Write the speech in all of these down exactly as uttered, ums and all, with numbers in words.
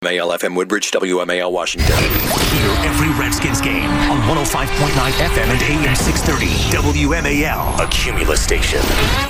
M A L F M Woodbridge, W M A L Washington. Hear every Redskins game on one oh five point nine F M and A M six thirty. W M A L, a Cumulus station.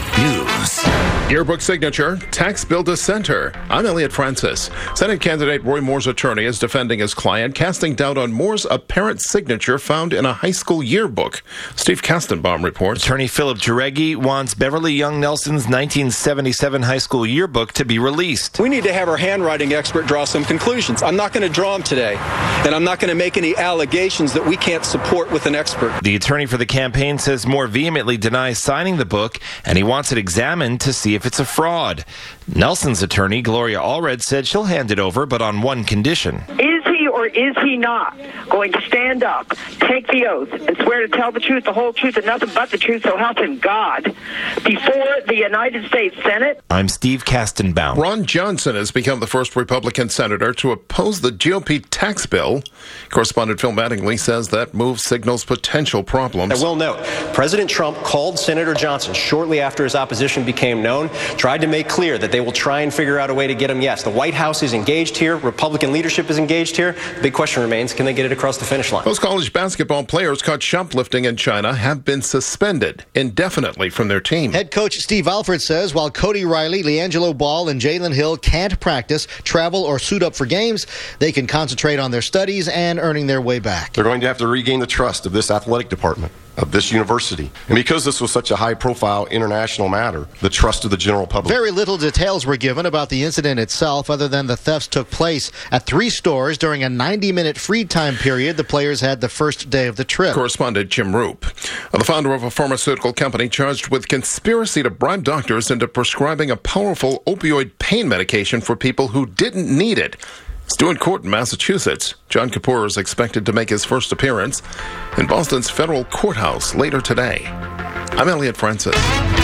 News. Yearbook signature, tax bill dissenter. I'm Elliot Francis. Senate candidate Roy Moore's attorney is defending his client, casting doubt on Moore's apparent signature found in a high school yearbook. Steve Kastenbaum reports. Attorney Philip Jareggi wants Beverly Young Nelson's nineteen seventy-seven high school yearbook to be released. We need to have our handwriting expert draw some conclusions. I'm not going to draw them today, and I'm not going to make any allegations that we can't support with an expert. The attorney for the campaign says Moore vehemently denies signing the book, and he wants it examined to see if it's a fraud. Nelson's attorney, Gloria Allred, said she'll hand it over, but on one condition. Is he or is he not going to stand up, take the oath, and swear to tell the truth, the whole truth, and nothing but the truth, so help him God, before the United States Senate? I'm Steve Kastenbaum. Ron Johnson has become the first Republican senator to oppose the G O P tax bill. Correspondent Phil Mattingly says that move signals potential problems. I will note, President Trump called Senator Johnson shortly after his opposition became known, tried to make clear that they will try and figure out a way to get him yes. The White House is engaged here. Republican leadership is engaged here. The big question remains, can they get it across the finish line? Those college basketball players caught shoplifting in China have been suspended indefinitely from their team. Head coach Steve Alford says while Cody Riley, LiAngelo Ball, and Jalen Hill can't practice, travel, or suit up for games, they can concentrate on their studies and earning their way back. They're going to have to regain the trust of this athletic department, of this university. And because this was such a high-profile international matter, the trust of the general public. Very little details were given about the incident itself other than the thefts took place at three stores during a ninety-minute free time period the players had the first day of the trip. Correspondent Jim Roop. The founder of a pharmaceutical company charged with conspiracy to bribe doctors into prescribing a powerful opioid pain medication for people who didn't need it. It's due in court in Massachusetts. John Kapoor is expected to make his first appearance in Boston's federal courthouse later today. I'm Elliot Francis.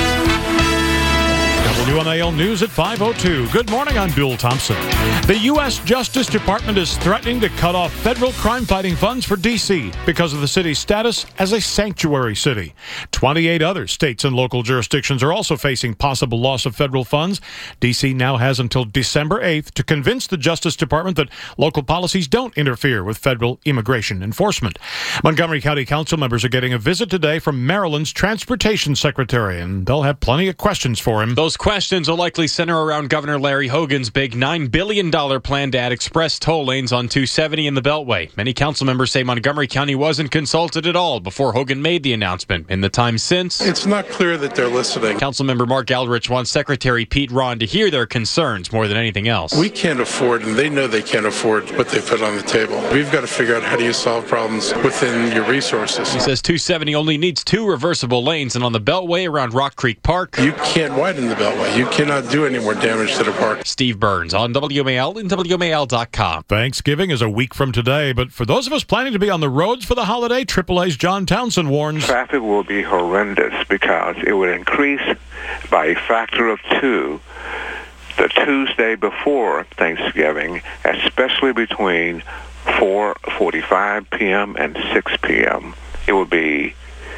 W M A L News at five oh two. Good morning, I'm Bill Thompson. The U S Justice Department is threatening to cut off federal crime-fighting funds for D C because of the city's status as a sanctuary city. twenty-eight other states and local jurisdictions are also facing possible loss of federal funds. D C now has until December eighth to convince the Justice Department that local policies don't interfere with federal immigration enforcement. Montgomery County Council members are getting a visit today from Maryland's Transportation Secretary, and they'll have plenty of questions for him. Those questions will likely center around Governor Larry Hogan's big nine billion dollars plan to add express toll lanes on two seventy in the Beltway. Many council members say Montgomery County wasn't consulted at all before Hogan made the announcement. In the time since, it's not clear that they're listening. Councilmember Mark Aldrich wants Secretary Pete Ron to hear their concerns more than anything else. We can't afford, and they know they can't afford what they put on the table. We've got to figure out how do you solve problems within your resources. He says two seventy only needs two reversible lanes, and on the Beltway around Rock Creek Park, you can't widen the Beltway. You cannot do any more damage to the park. Steve Burns on W M A L and W M A L dot com. Thanksgiving is a week from today, but for those of us planning to be on the roads for the holiday, triple A's John Townsend warns. Traffic will be horrendous because it would increase by a factor of two the Tuesday before Thanksgiving, especially between four forty-five p.m. and six p.m. It would be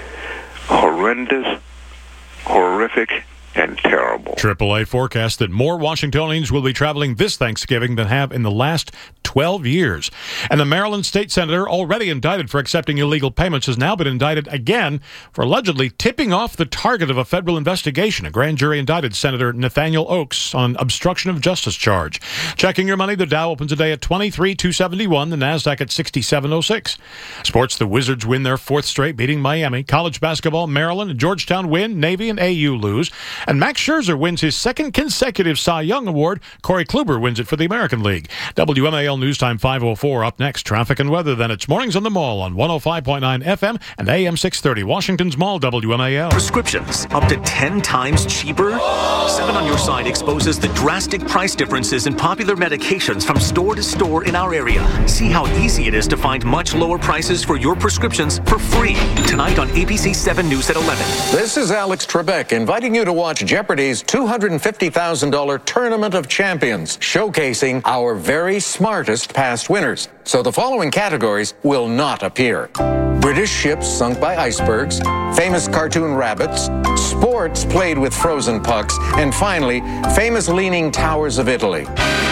horrendous, horrific, and terrible. triple A forecasts that more Washingtonians will be traveling this Thanksgiving than have in the last twelve years. And the Maryland state senator, already indicted for accepting illegal payments, has now been indicted again for allegedly tipping off the target of a federal investigation. A grand jury indicted Senator Nathaniel Oakes on obstruction of justice charge. Checking your money, the Dow opens today at twenty-three two seventy-one, the NASDAQ at sixty-seven oh six. Sports, the Wizards win their fourth straight, beating Miami. College basketball, Maryland and Georgetown win, Navy and A U lose. And Max Scherzer wins his second consecutive Cy Young Award. Corey Kluber wins it for the American League. W M A L News Time five oh four. Up next, traffic and weather. Then it's Mornings on the Mall on one oh five point nine F M and A M six thirty. Washington's Mall, W M A L. Prescriptions up to ten times cheaper? Seven on Your Side exposes the drastic price differences in popular medications from store to store in our area. See how easy it is to find much lower prices for your prescriptions for free. Tonight on A B C seven News at eleven. This is Alex Trebek inviting you to watch Jeopardy's two hundred fifty thousand dollars Tournament of Champions, showcasing our very smartest past winners. So the following categories will not appear: British ships sunk by icebergs, famous cartoon rabbits, sports played with frozen pucks, and finally, famous leaning towers of Italy.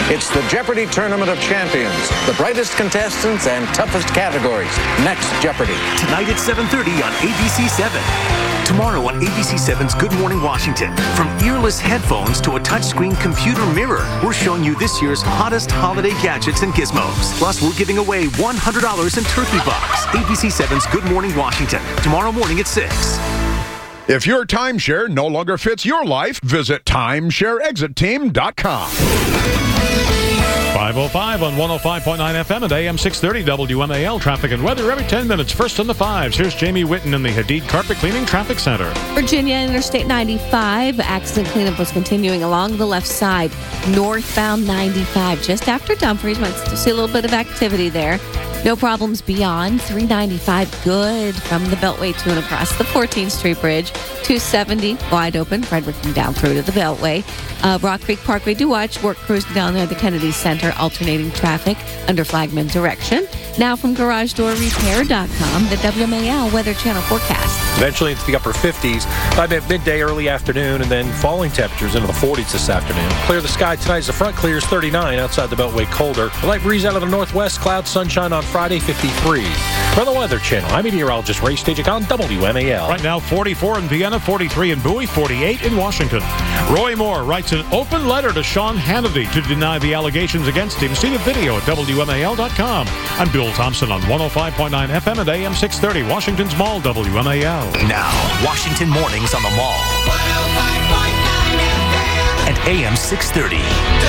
It's the Jeopardy! Tournament of Champions. The brightest contestants and toughest categories. Next Jeopardy! Tonight at seven thirty on A B C seven. Tomorrow on A B C seven's Good Morning Washington. From earless headphones to a touchscreen computer mirror, we're showing you this year's hottest holiday gadgets and gizmos. Plus, we're giving away one hundred dollars in turkey bucks. A B C seven's Good Morning Washington. Tomorrow morning at six. If your timeshare no longer fits your life, visit timeshare exit team dot com. five oh five on one oh five point nine F M and A M six thirty W M A L. Traffic and weather every ten minutes. First on the fives. Here's Jamie Witten in the Hadid Carpet Cleaning Traffic Center. Virginia Interstate ninety-five. Accident cleanup was continuing along the left side. Northbound ninety-five. Just after Dumfries. Might still see a little bit of activity there. No problems beyond. three ninety-five good from the Beltway to and across the fourteenth Street Bridge. two seventy wide open. Frederick and down through to the Beltway. Uh, Rock Creek Parkway, do watch. Work crews down there at the Kennedy Center. Alternating traffic under Flagman direction. Now from Garage Door Repair dot com, the W M A L Weather Channel forecast. Eventually into the upper fifties by midday, early afternoon, and then falling temperatures into the forties this afternoon. Clear the sky tonight as the front clears thirty-nine outside the Beltway colder. A light breeze out of the northwest, clouds, sunshine on Friday, fifty-three. For the Weather Channel, I'm meteorologist Ray Stajic on W M A L. Right now, forty-four in Vienna, forty-three in Bowie, forty-eight in Washington. Roy Moore writes an open letter to Sean Hannity to deny the allegations against him. See the video at W M A L dot com. I'm Bill Thompson on one oh five point nine F M and A M six thirty, Washington's Mall, W M A L. Now, Washington Mornings on the Mall. one oh five point nine F M. And A M six thirty.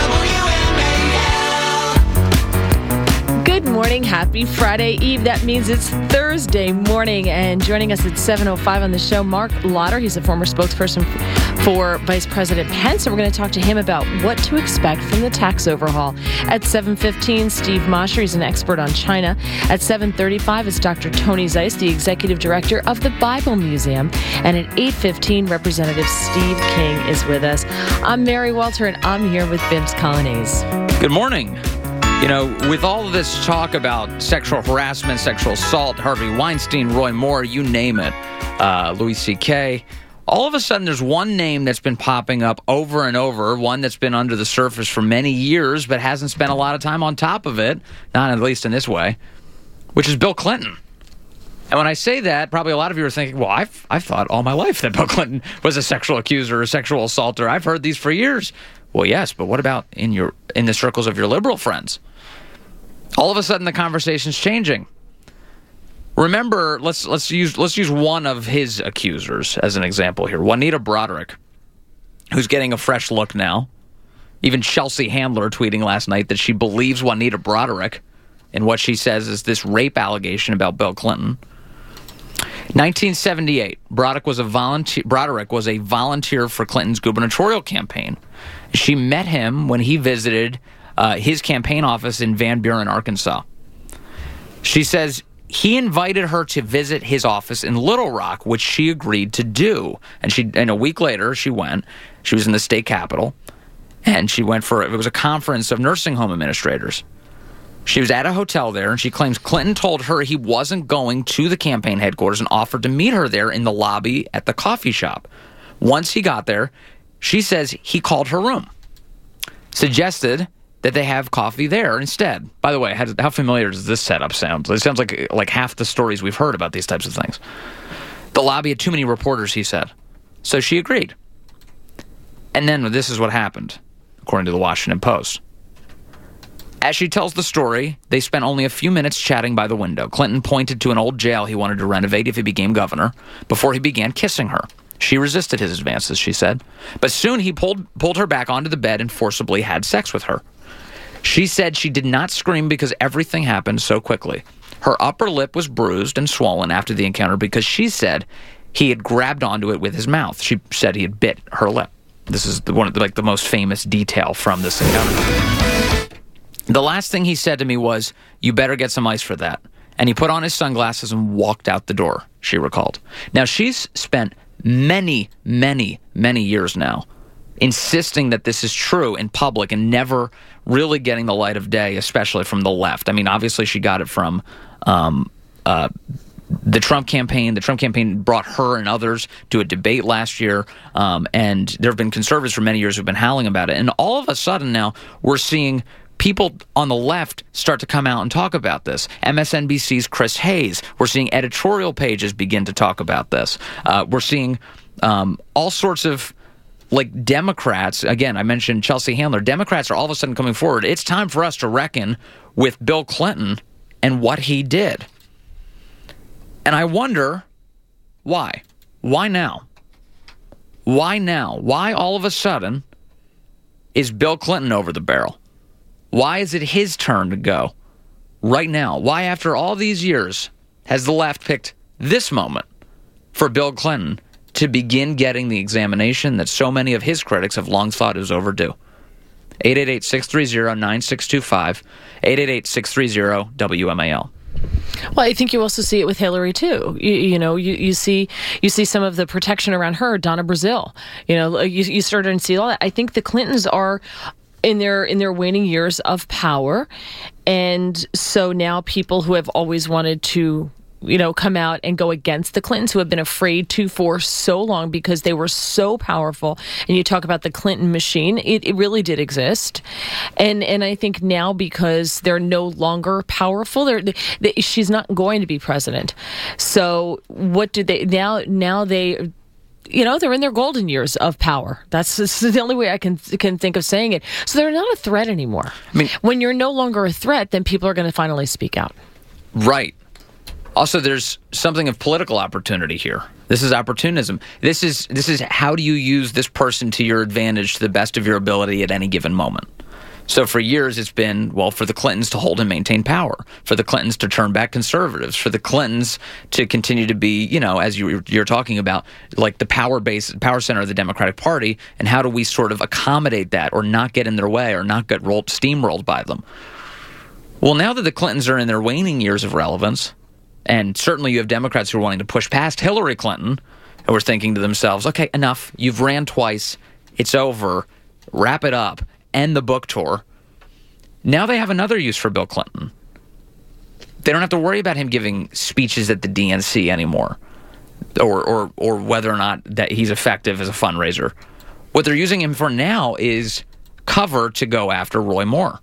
Good morning. Happy Friday Eve. That means it's Thursday morning. And joining us at seven oh five on the show, Mark Lotter. He's a former spokesperson for Vice President Pence. And we're going to talk to him about what to expect from the tax overhaul. At seven fifteen, Steve Mosher. He's an expert on China. At seven thirty-five, it's Doctor Tony Zeiss, the executive director of the Bible Museum. And at eight fifteen, Representative Steve King is with us. I'm Mary Walter, and I'm here with Bibbs Colonnese. Good morning. You know, with all of this talk about sexual harassment, sexual assault, Harvey Weinstein, Roy Moore, you name it, uh, Louis C K, all of a sudden there's one name that's been popping up over and over, one that's been under the surface for many years but hasn't spent a lot of time on top of it, not at least in this way, which is Bill Clinton. And when I say that, probably a lot of you are thinking, well, I've, I've thought all my life that Bill Clinton was a sexual accuser or a sexual assaulter. I've heard these for years. Well, yes, but what about in your in the circles of your liberal friends? All of a sudden, the conversation's changing. Remember, let's let's use let's use one of his accusers as an example here, Juanita Broderick, who's getting a fresh look now. Even Chelsea Handler tweeting last night that she believes Juanita Broderick in what she says is this rape allegation about Bill Clinton. nineteen seventy-eight, Broderick was a volunteer. Broderick was a volunteer for Clinton's gubernatorial campaign. She met him when he visited uh, his campaign office in Van Buren, Arkansas. She says he invited her to visit his office in Little Rock, which she agreed to do. And she, and a week later, she went. She was in the state capitol, and she went for it was a conference of nursing home administrators. She was at a hotel there, and she claims Clinton told her he wasn't going to the campaign headquarters and offered to meet her there in the lobby at the coffee shop. Once he got there, she says he called her room, suggested that they have coffee there instead. By the way, how, how familiar does this setup sound? It sounds like like half the stories we've heard about these types of things. The lobby had too many reporters, he said. So she agreed. And then this is what happened, according to the Washington Post. As she tells the story, they spent only a few minutes chatting by the window. Clinton pointed to an old jail he wanted to renovate if he became governor before he began kissing her. She resisted his advances, she said. But soon he pulled pulled her back onto the bed and forcibly had sex with her. She said she did not scream because everything happened so quickly. Her upper lip was bruised and swollen after the encounter because she said he had grabbed onto it with his mouth. She said he had bit her lip. This is the, one of the, like the most famous detail from this encounter. The last thing he said to me was, "You better get some ice for that." And he put on his sunglasses and walked out the door, she recalled. Now, she's spent many, many, many years now insisting that this is true in public and never really getting the light of day, especially from the left. I mean, obviously she got it from um, uh, the Trump campaign. The Trump campaign brought her and others to a debate last year, um, and there have been conservatives for many years who've been howling about it. And all of a sudden now we're seeing people on the left start to come out and talk about this. M S N B C's Chris Hayes. We're seeing editorial pages begin to talk about this. Uh, we're seeing um, all sorts of like Democrats. Again, I mentioned Chelsea Handler. Democrats are all of a sudden coming forward. It's time for us to reckon with Bill Clinton and what he did. And I wonder why. Why now? Why now? Why all of a sudden is Bill Clinton over the barrel? Why is it his turn to go right now? Why, after all these years, has the left picked this moment for Bill Clinton to begin getting the examination that so many of his critics have long thought is overdue? eight eight eight, six three zero, nine six two five, eight eight eight, six three zero, W M A L. Well, I think you also see it with Hillary too. You, you know, you, you see you see some of the protection around her, Donna Brazile. You know, you, you start to see all that. I think the Clintons are in their in their waning years of power, and so now people who have always wanted to, you know, come out and go against the Clintons, who have been afraid to for so long because they were so powerful. And you talk about the Clinton machine, it, it really did exist. And and I think now, because they're no longer powerful, they're, they, she's not going to be president. So what do they, now, now they, you know, they're in their golden years of power. That's, that's the only way I can can think of saying it. So they're not a threat anymore. I mean, when you're no longer a threat, then people are going to finally speak out. Right. Also, there's something of political opportunity here. This is opportunism. This is this is how do you use this person to your advantage to the best of your ability at any given moment. So for years, it's been, well, for the Clintons to hold and maintain power, for the Clintons to turn back conservatives, for the Clintons to continue to be, you know, as you, you're talking about, like the power base, power center of the Democratic Party, and how do we sort of accommodate that or not get in their way or not get rolled, steamrolled by them? Well, now that the Clintons are in their waning years of relevance, and certainly you have Democrats who are wanting to push past Hillary Clinton, who are thinking to themselves, okay, enough, you've ran twice, it's over, wrap it up, end the book tour. Now they have another use for Bill Clinton. They don't have to worry about him giving speeches at the D N C anymore, or or or whether or not that he's effective as a fundraiser. What they're using him for now is cover to go after Roy Moore.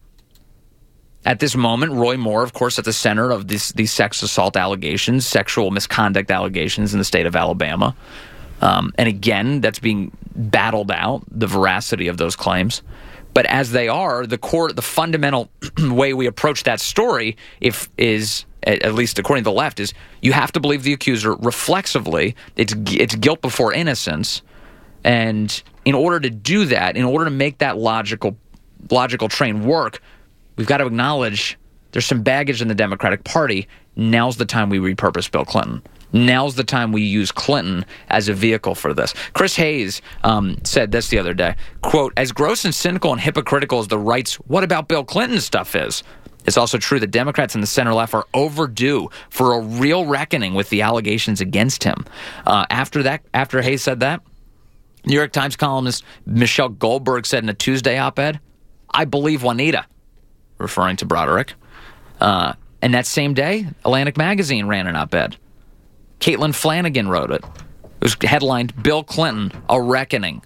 At this moment, Roy Moore, of course, at the center of this, these sex assault allegations, sexual misconduct allegations in the state of Alabama. Um, and again, that's being battled out, the veracity of those claims. But as they are, the core, the fundamental way we approach that story, if is at least according to the left, is you have to believe the accuser reflexively. It's it's guilt before innocence, and in order to do that, in order to make that logical logical train work, we've got to acknowledge there's some baggage in the Democratic Party. Now's the time we repurpose Bill Clinton. Now's the time we use Clinton as a vehicle for this. Chris Hayes um, said this the other day, quote, as gross and cynical and hypocritical as the right's "what about Bill Clinton" stuff is, it's also true that Democrats and the center left are overdue for a real reckoning with the allegations against him. Uh, after that, after Hayes said that, New York Times columnist Michelle Goldberg said in a Tuesday op-ed, I believe Juanita, referring to Broderick. Uh, and that same day, Atlantic Magazine ran an op-ed. Caitlin Flanagan wrote it. It was headlined, Bill Clinton, a Reckoning.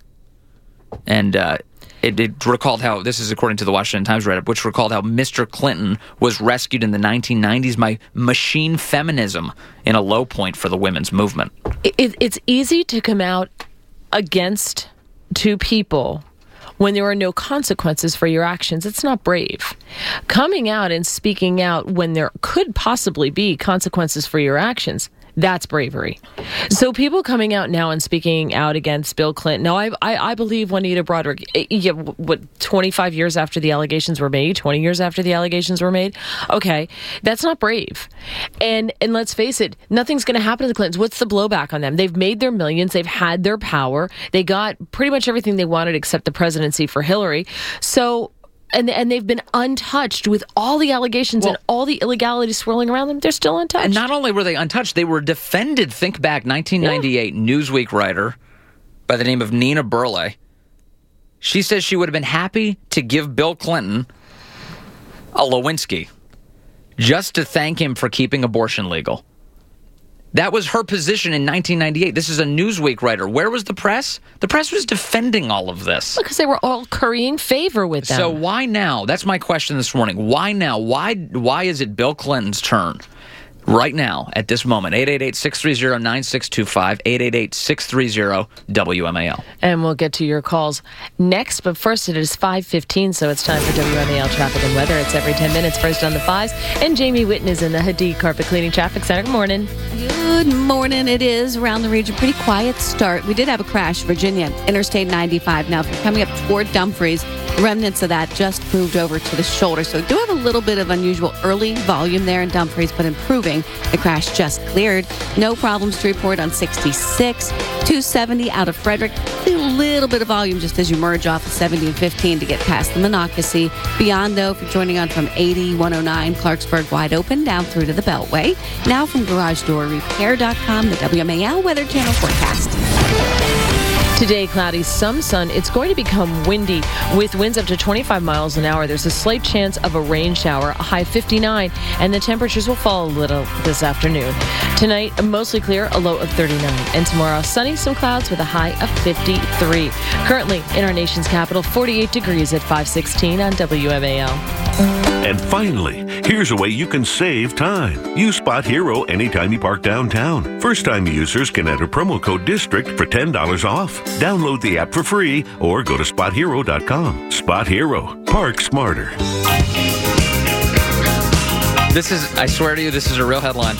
And uh, it, it recalled how, this is according to the Washington Times write-up, which recalled how Mister Clinton was rescued in the nineteen nineties by machine feminism in a low point for the women's movement. It, it's easy to come out against two people when there are no consequences for your actions. It's not brave. Coming out and speaking out when there could possibly be consequences for your actions, that's bravery. So people coming out now and speaking out against Bill Clinton. No, I I, I believe Juanita Broderick, yeah, what, twenty-five years after the allegations were made, twenty years after the allegations were made? Okay, that's not brave. And and let's face it, nothing's going to happen to the Clintons. What's the blowback on them? They've made their millions. They've had their power. They got pretty much everything they wanted except the presidency for Hillary. So... And and they've been untouched with all the allegations well, and all the illegality swirling around them. They're still untouched. And not only were they untouched, they were defended. Think back, nineteen ninety-eight, yeah. Newsweek writer by the name of Nina Burley. She says she would have been happy to give Bill Clinton a Lewinsky just to thank him for keeping abortion legal. That was her position in nineteen ninety-eight. This is a Newsweek writer. Where was the press? The press was defending all of this. Because they were all currying favor with them. So why now? That's my question this morning. Why now? Why why is it Bill Clinton's turn right now at this moment? eight eight eight, six three zero, nine six two five, eight eight eight, six three zero, W M A L. And we'll get to your calls next, but first it is five fifteen, so it's time for W M A L Traffic and Weather. It's every ten minutes, first on the fives. And Jamie Whitten is in the Hadid Carpet Cleaning Traffic Center. Good morning. Good morning. It is around the region. Pretty quiet start. We did have a crash, Virginia, Interstate ninety-five. Now, if you're coming up toward Dumfries, remnants of that just moved over to the shoulder. So we do have a little bit of unusual early volume there in Dumfries, but improving. The crash just cleared. No problems to report on sixty-six, two seventy out of Frederick. A little bit of volume just as you merge off of seventy and fifteen to get past the Monocacy. Beyond, though, if you're joining on from eighty, one oh nine, Clarksburg wide open, down through to the Beltway. Now from garage door repair dot com, the W M A L Weather Channel forecast. Today, cloudy, some sun. It's going to become windy with winds up to twenty-five miles an hour. There's a slight chance of a rain shower, a high fifty-nine, and the temperatures will fall a little this afternoon. Tonight, mostly clear, a low of thirty-nine. And tomorrow, sunny, some clouds with a high of fifty-three. Currently, in our nation's capital, forty-eight degrees at five sixteen on W M A L. And finally, here's a way you can save time. Use Spot Hero anytime you park downtown. First-time users can enter promo code DISTRICT for ten dollars off. Download the app for free or go to spot hero dot com. Spot Hero. Park smarter. This is, I swear to you, this is a real headline.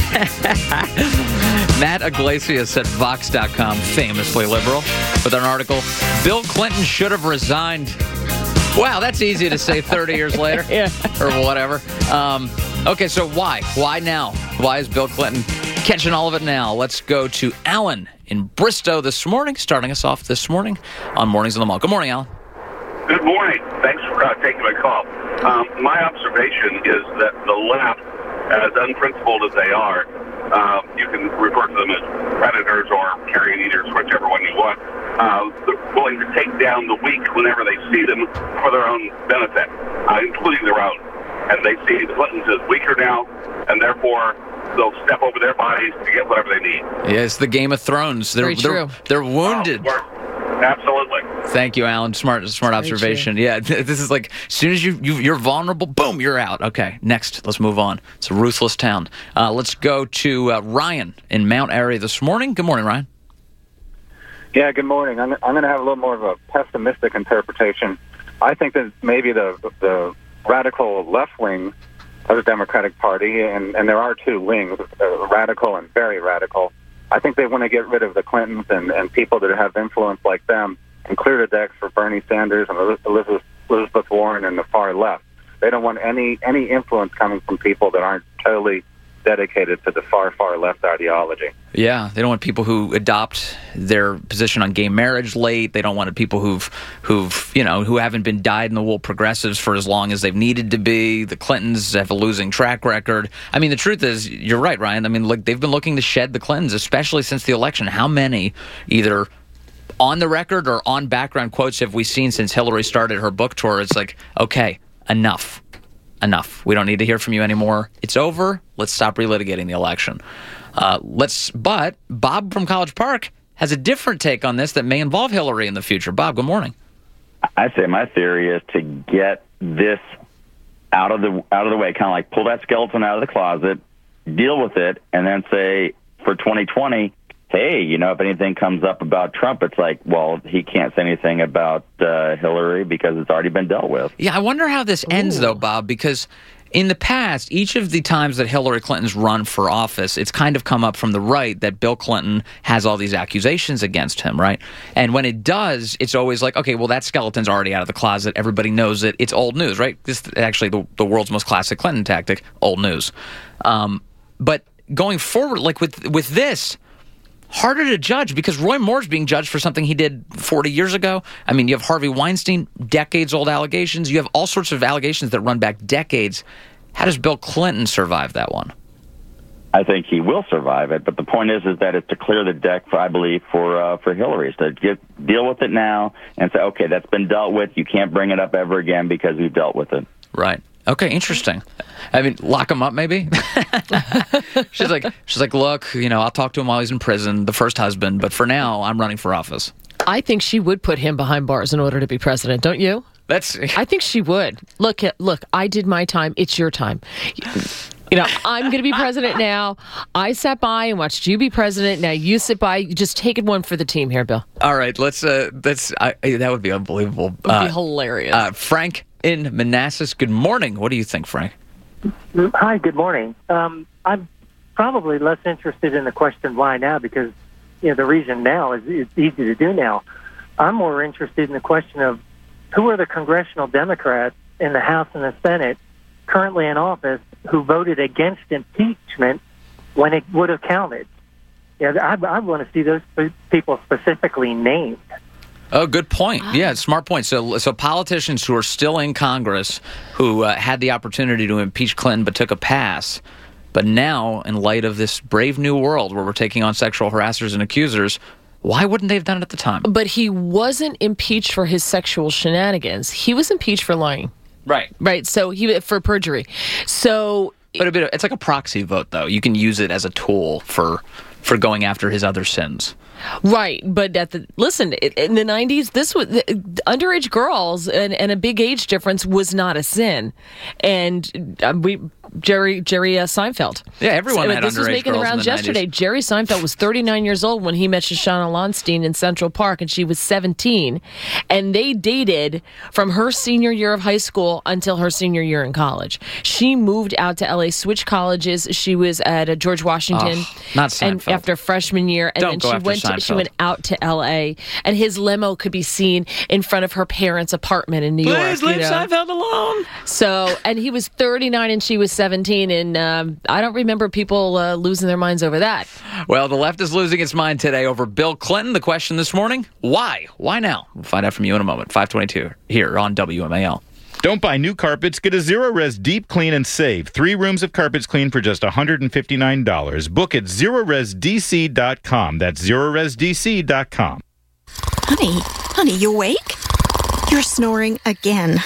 Matt Iglesias at Vox dot com, famously liberal, with an article, Bill Clinton should have resigned. Wow, that's easy to say thirty years later. Yeah. Or whatever. Um, okay, so why? Why now? Why is Bill Clinton catching all of it now? Let's go to Alan in Bristow this morning, starting us off this morning on Mornings on the Mall. Good morning, Alan. Good morning. Thanks for uh, taking my call. Um, my observation is that the left, as unprincipled as they are, um, you can refer to them as predators or carrion eaters, whichever one you want. Uh, they're willing to take down the weak whenever they see them for their own benefit, uh, including their own. And they see the Clintons as weaker now, and therefore they'll step over their bodies to get whatever they need. Yeah, it's the Game of Thrones. They're, Very they're, true. They're wounded. Oh, absolutely. Thank you, Alan. Smart, smart Very observation. Yeah, this is like, as soon as you, you, you're vulnerable, boom, you're out. Okay, next, let's move on. It's a ruthless town. Uh, let's go to uh, Ryan in Mount Airy this morning. Good morning, Ryan. Yeah, good morning. I'm, I'm going to have a little more of a pessimistic interpretation. I think that maybe the the radical left wing of the Democratic Party, and, and there are two wings, uh, radical and very radical, I think they want to get rid of the Clintons and, and people that have influence like them and clear the decks for Bernie Sanders and Elizabeth, Elizabeth Warren and the far left. They don't want any, any influence coming from people that aren't totally dedicated to the far, far left ideology. Yeah, they don't want people who adopt their position on gay marriage late. They don't want people who've, who've, you know, who haven't been dyed-in-the-wool progressives for as long as they've needed to be. The Clintons have a losing track record. I mean, the truth is, you're right, Ryan. I mean, look, they've been looking to shed the Clintons, especially since the election. How many, either on the record or on background quotes, have we seen since Hillary started her book tour? It's like, okay, enough. Enough. We don't need to hear from you anymore. It's over. Let's stop relitigating the election. Uh, let's. But Bob from College Park has a different take on this that may involve Hillary in the future. Bob, good morning. I say my theory is to get this out of the out of the way, kind of like pull that skeleton out of the closet, deal with it, and then say for twenty twenty, hey, you know, if anything comes up about Trump, it's like, well, he can't say anything about uh, Hillary because it's already been dealt with. Yeah, I wonder how this ends, Ooh. though, Bob, because in the past, each of the times that Hillary Clinton's run for office, it's kind of come up from the right that Bill Clinton has all these accusations against him, right? And when it does, it's always like, okay, well, that skeleton's already out of the closet. Everybody knows it. It's old news, right? This is actually the, the world's most classic Clinton tactic, old news. Um, but going forward, like with with this, harder to judge because Roy Moore's being judged for something he did forty years ago. I mean, you have Harvey Weinstein, decades-old allegations. You have all sorts of allegations that run back decades. How does Bill Clinton survive that one? I think he will survive it, but the point is, is that it's to clear the deck, for, I believe, for uh, for Hillary, is to get, deal with it now and say, okay, that's been dealt with. You can't bring it up ever again because we've dealt with it. Right. Okay, interesting. I mean, lock him up, maybe. she's like, she's like, look, you know, I'll talk to him while he's in prison, the first husband, but for now, I'm running for office. I think she would put him behind bars in order to be president, don't you? That's. I think she would. Look, look, I did my time. It's your time. You know, I'm going to be president now. I sat by and watched you be president. Now you sit by. You just take it one for the team here, Bill. All right, let's. Uh, let's. I, that would be unbelievable. It would uh, be hilarious. Uh, Frank in Manassas. Good morning. What do you think, Frank? Hi. Good morning. Um, I'm probably less interested in the question why now because you know the reason now is it's easy to do now. I'm more interested in the question of who are the congressional Democrats in the House and the Senate currently in office who voted against impeachment when it would have counted. Yeah, I, I want to see those people specifically named. Oh, good point. Yeah, smart point. So, so politicians who are still in Congress who uh, had the opportunity to impeach Clinton but took a pass, but now, in light of this brave new world where we're taking on sexual harassers and accusers, why wouldn't they have done it at the time? But he wasn't impeached for his sexual shenanigans. He was impeached for lying. Right. Right. So he for perjury. So, but a bit, it's like a proxy vote, though. You can use it as a tool for for going after his other sins. Right, but at the listen in the nineties, this was the, underage girls and, and a big age difference was not a sin, and uh, we Jerry Jerry uh, Seinfeld. Yeah, everyone so, had this underage was making girls the rounds in the yesterday. nineties. Jerry Seinfeld was thirty-nine years old when he met Shoshana Lonstein in Central Park, and she was seventeen, and they dated from her senior year of high school until her senior year in college. She moved out to L A, switched colleges. She was at uh, George Washington, oh, not Seinfeld. and after freshman year, and Don't then go she after went. To, she Seinfeld. went out to L A, and his limo could be seen in front of her parents' apartment in New York. Please leave you know? Seinfeld alone. So, and he was thirty-nine and she was seventeen, and um, I don't remember people uh, losing their minds over that. Well, the left is losing its mind today over Bill Clinton. The question this morning, why? Why now? We'll find out from you in a moment. five twenty-two here on W M A L. Don't buy new carpets. Get a Zero-Res Deep Clean and save. Three rooms of carpets clean for just one hundred fifty-nine dollars. Book at zero res d c dot com. That's zero res d c dot com. Honey, honey, you awake? You're snoring again.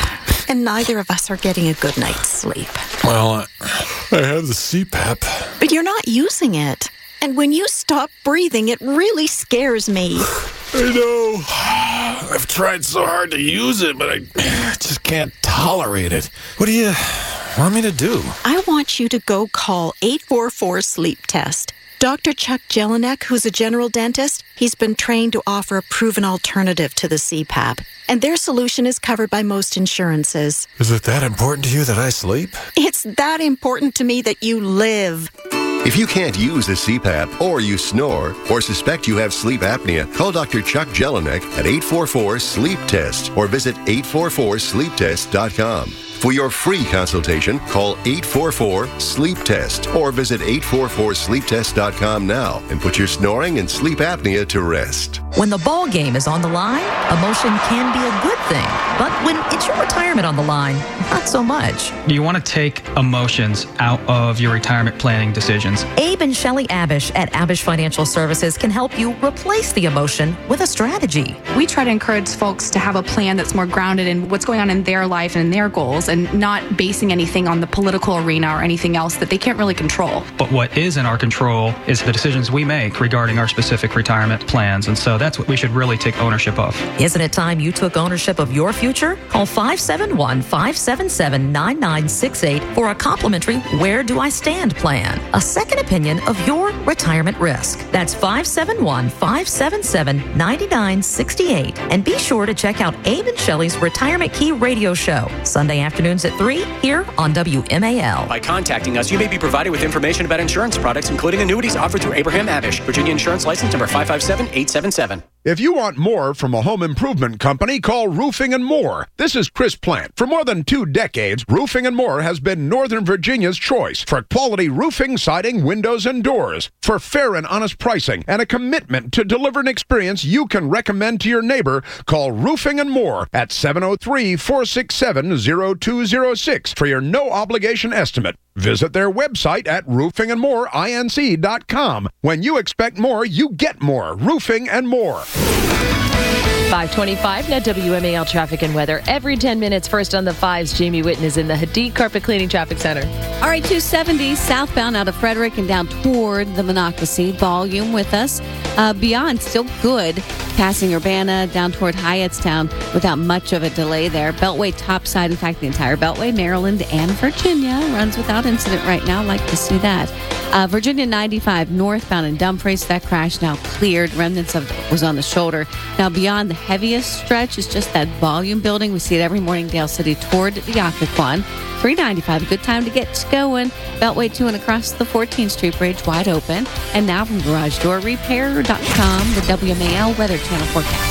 And neither of us are getting a good night's sleep. Well, I, I have the C PAP. But you're not using it. And when you stop breathing, it really scares me. I know. I've tried so hard to use it, but I just can't tolerate it. What do you want me to do? I want you to go call eight four four sleep test. Doctor Chuck Jelinek, who's a general dentist, he's been trained to offer a proven alternative to the C PAP. And their solution is covered by most insurances. Is it that important to you that I sleep? It's that important to me that you live. If you can't use a C PAP, or you snore, or suspect you have sleep apnea, call Doctor Chuck Jelinek at eight four four sleep test or visit eight four four sleep test dot com. For your free consultation, call eight four four sleep test or visit eight four four sleep test dot com now and put your snoring and sleep apnea to rest. When the ball game is on the line, emotion can be a good thing. But when it's your retirement on the line, not so much. You want to take emotions out of your retirement planning decisions. Abe and Shelley Abish at Abish Financial Services can help you replace the emotion with a strategy. We try to encourage folks to have a plan that's more grounded in what's going on in their life and in their goals, and not basing anything on the political arena or anything else that they can't really control. But what is in our control is the decisions we make regarding our specific retirement plans, and so that's what we should really take ownership of. Isn't it time you took ownership of your future? Call five seven one, five seven seven, nine nine six eight for a complimentary Where Do I Stand plan, a second opinion of your retirement risk. That's five seven one, five seven seven, nine nine six eight. And be sure to check out Abe and Shelley's Retirement Key radio show, Sunday afternoons at three here on W M A L. By contacting us, you may be provided with information about insurance products, including annuities offered through Abraham Abish, Virginia Insurance License number five five seven eight seven seven. If you want more from a home improvement company, call Roofing and More. This is Chris Plant. For more than two decades, Roofing and More has been Northern Virginia's choice for quality roofing, siding, windows, and doors. For fair and honest pricing and a commitment to deliver an experience you can recommend to your neighbor, call Roofing and More at seven oh three, four six seven, oh two oh six for your no-obligation estimate. Visit their website at roofing and more inc dot com. When you expect more, you get more. Roofing and More. five twenty-five, now W M A L traffic and weather. Every ten minutes, first on the fives, Jamie Witten is in the Hadid Carpet Cleaning Traffic Center. All right, two seventy southbound out of Frederick and down toward the Monocacy. Volume with us. Uh, beyond, still good. Passing Urbana down toward Hyattstown without much of a delay there. Beltway topside, in fact, the entire Beltway, Maryland and Virginia runs without incident right now. Like to see that. Uh, Virginia ninety-five northbound in Dumfries. That crash now cleared. Remnants of it was on the shoulder. Now beyond the heaviest stretch is just that volume building. We see it every morning, Dale City toward the Occoquan. three ninety-five, a good time to get going. Beltway two and across the fourteenth Street Bridge, wide open. And now from garage door repair dot com, the W M A L Weather Channel forecast.